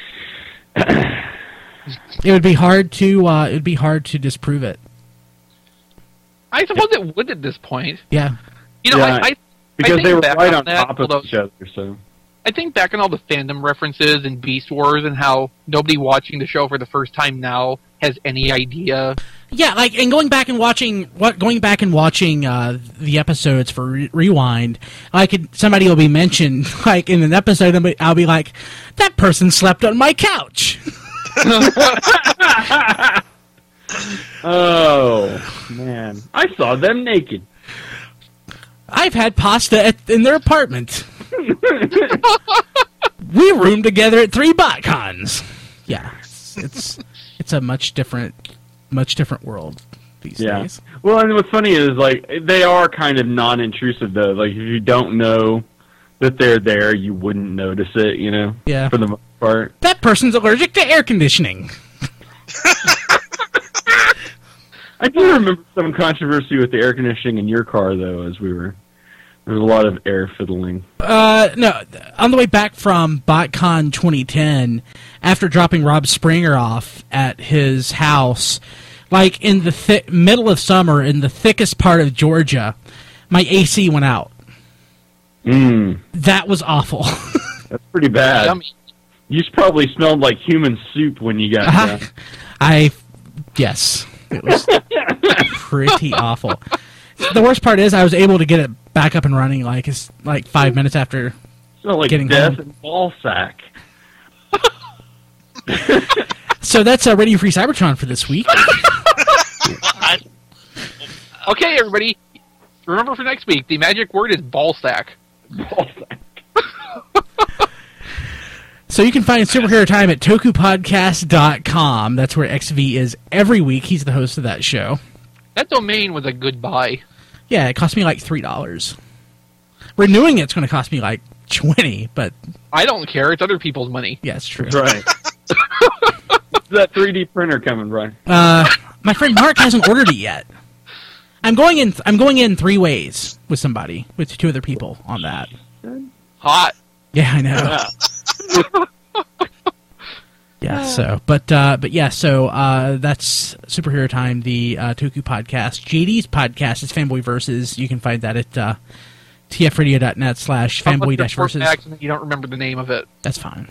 It would be hard to disprove it. I suppose it would at this point. Yeah. Because I they were back right on on that, top of each other, so... I think back on all the fandom references in Beast Wars and how nobody watching the show for the first time now has any idea. Yeah, and going back and watching the episodes for Rewind, somebody will be mentioned in an episode, and I'll be like, that person slept on my couch. Oh man, I saw them naked. I've had pasta in their apartment. We roomed together at 3 BotCons. Yeah, it's a much different world these days. Well, and what's funny is they are kind of non-intrusive though. Like if you don't know that they're there, you wouldn't notice it. Yeah. For the most part. That person's allergic to air conditioning. I do remember some controversy with the air conditioning in your car though, there was a lot of air fiddling. No, on the way back from BotCon 2010, after dropping Rob Springer off at his house, in the middle of summer, in the thickest part of Georgia, my AC went out. That was awful. That's pretty bad. Yummy. You probably smelled like human soup when you got there. Yes, it was pretty awful. The worst part is I was able to get it back up and running 5 minutes after getting death home. And ball sack. So that's Radio Free Cybertron for this week. Okay, everybody. Remember for next week, the magic word is ball sack. Ball sack. So you can find Superhero Time at tokupodcast.com. That's where XV is every week. He's the host of that show. That domain was a good buy. Yeah, it cost me $3. Renewing it's going to cost me $20, but... I don't care. It's other people's money. Yeah, it's true. That's right. That 3D printer coming, Brian? My friend Mark hasn't ordered it yet. I'm going in 3 ways with somebody, with 2 other people on that. Hot. Yeah, I know. Yeah, so that's Superhero Time, the Toku podcast. JD's podcast is Fanboy Versus. You can find that at tfradio.net/fanboy-versus. You don't remember the name of it. That's fine.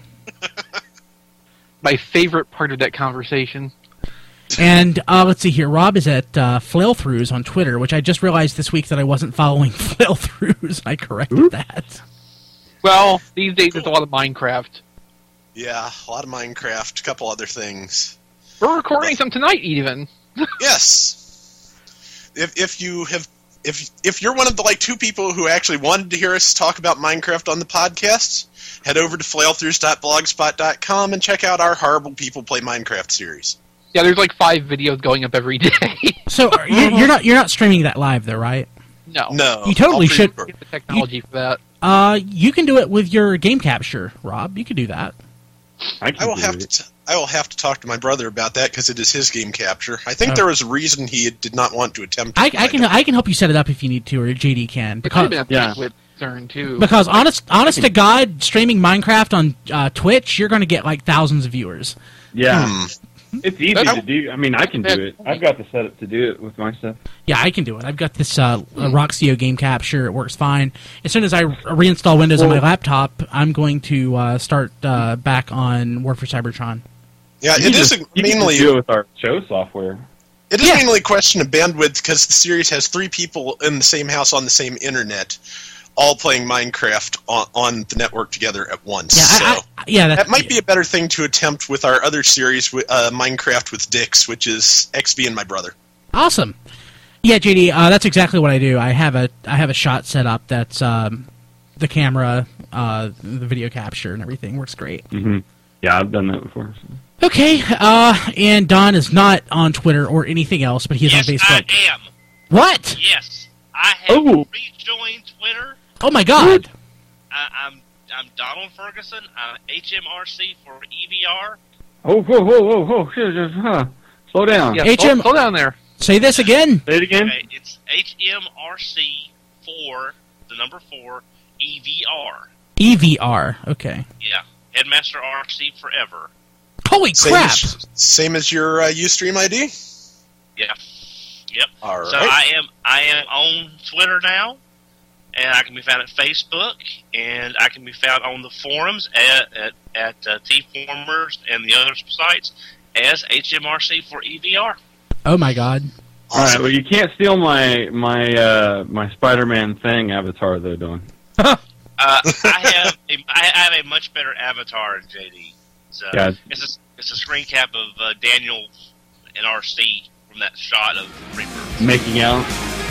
My favorite part of that conversation. And let's see here. Rob is at Flailthroughs on Twitter, which I just realized this week that I wasn't following Flailthroughs. I corrected that. Well, these days it's a lot of Minecraft. Yeah, a lot of Minecraft, a couple other things. We're recording some tonight, even. Yes. If you're one of the 2 people who actually wanted to hear us talk about Minecraft on the podcast, head over to flailthroughs.blogspot.com and check out our Horrible People Play Minecraft series. Yeah, there's 5 videos going up every day. So you're not streaming that live though, right? No. You totally should. Get the technology for that. You can do it with your game capture, Rob. You could do that. I will have to talk to my brother about that because it is his game capture. I think there was a reason he did not want to attempt it. I can help you set it up if you need to, or JD can. It could have been yeah. concerned too. Because honest to God, streaming Minecraft on Twitch, you're going to get like thousands of viewers. Yeah. It's easy to do. I mean, I can do it. I've got the setup to do it with my stuff. Yeah, I can do it. I've got this Roxio game capture. It works fine. As soon as I reinstall Windows on my laptop, I'm going to start back on War for Cybertron. Yeah, it is mainly do it with our show software. It is mainly a question of bandwidth because the series has 3 people in the same house on the same internet, all playing Minecraft on the network together at once. Yeah, that might be a better thing to attempt with our other series, Minecraft with Dix, which is XB and my brother. Awesome. Yeah, JD, that's exactly what I do. I have a shot set up that's the camera, the video capture, and everything works great. Mm-hmm. Yeah, I've done that before. So. Okay, and Don is not on Twitter or anything else, but he's on Facebook. I am. What? Yes, I have rejoined Twitter. Oh my God! I'm Donald Ferguson. I'm HMRC for EVR. Whoa! Slow down. Yeah, slow down there. Say this again. Say it again. Okay, it's HMRC for the number 4 EVR. EVR. Okay. Yeah, Headmaster RC forever. Holy crap! Same as your Ustream ID. Yeah. Yep. All right. So I am on Twitter now. And I can be found at Facebook, and I can be found on the forums at T-Formers and the other sites as HMRC for EVR. Oh my God! All right, well you can't steal my Spider-Man thing avatar though, Don. I have a much better avatar, JD. So it's a screen cap of Daniel and RC from that shot of Reaper making out.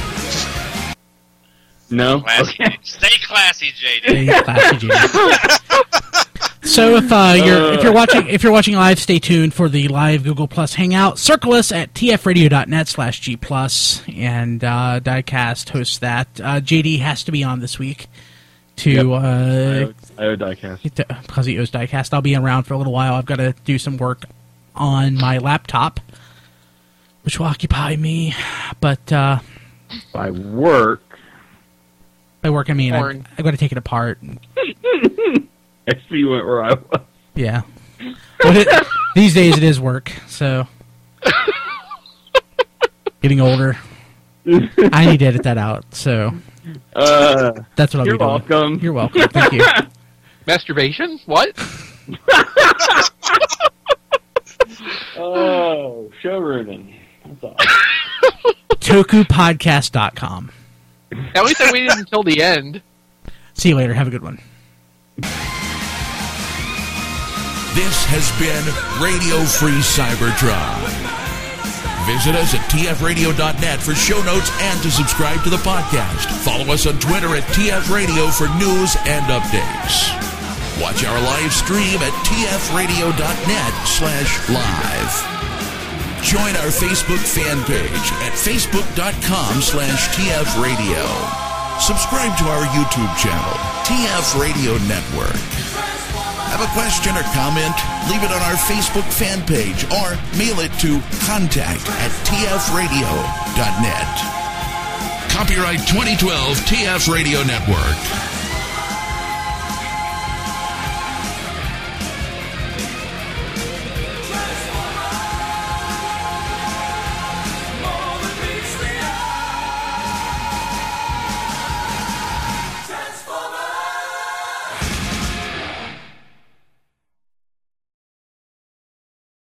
No. Okay. Stay classy, JD. Stay classy, JD. So if you're watching live, stay tuned for the live Google Plus Hangout. Circle us at tfradio.net/G+, and Diecast hosts that. JD has to be on this week to I owe Diecast because he owes Diecast. I'll be around for a little while. I've got to do some work on my laptop, which will occupy me. But by work. By work, I mean I've got to take it apart. XP went where I was. Yeah. These days it is work, so. Getting older. I need to edit that out, so. That's what I'll be doing. You're welcome. You're welcome. Thank you. Masturbation? What? Oh, show ruining. That's all. TokuPodcast.com. At least I waited until the end. See you later. Have a good one. This has been Radio Free Cybertron. Visit us at tfradio.net for show notes and to subscribe to the podcast. Follow us on Twitter at tfradio for news and updates. Watch our live stream at tfradio.net/live. Join our Facebook fan page at facebook.com/tfradio. Subscribe to our YouTube channel, TF Radio Network. Have a question or comment? Leave it on our Facebook fan page or mail it to contact@tfradio.net. Copyright 2012 TF Radio Network.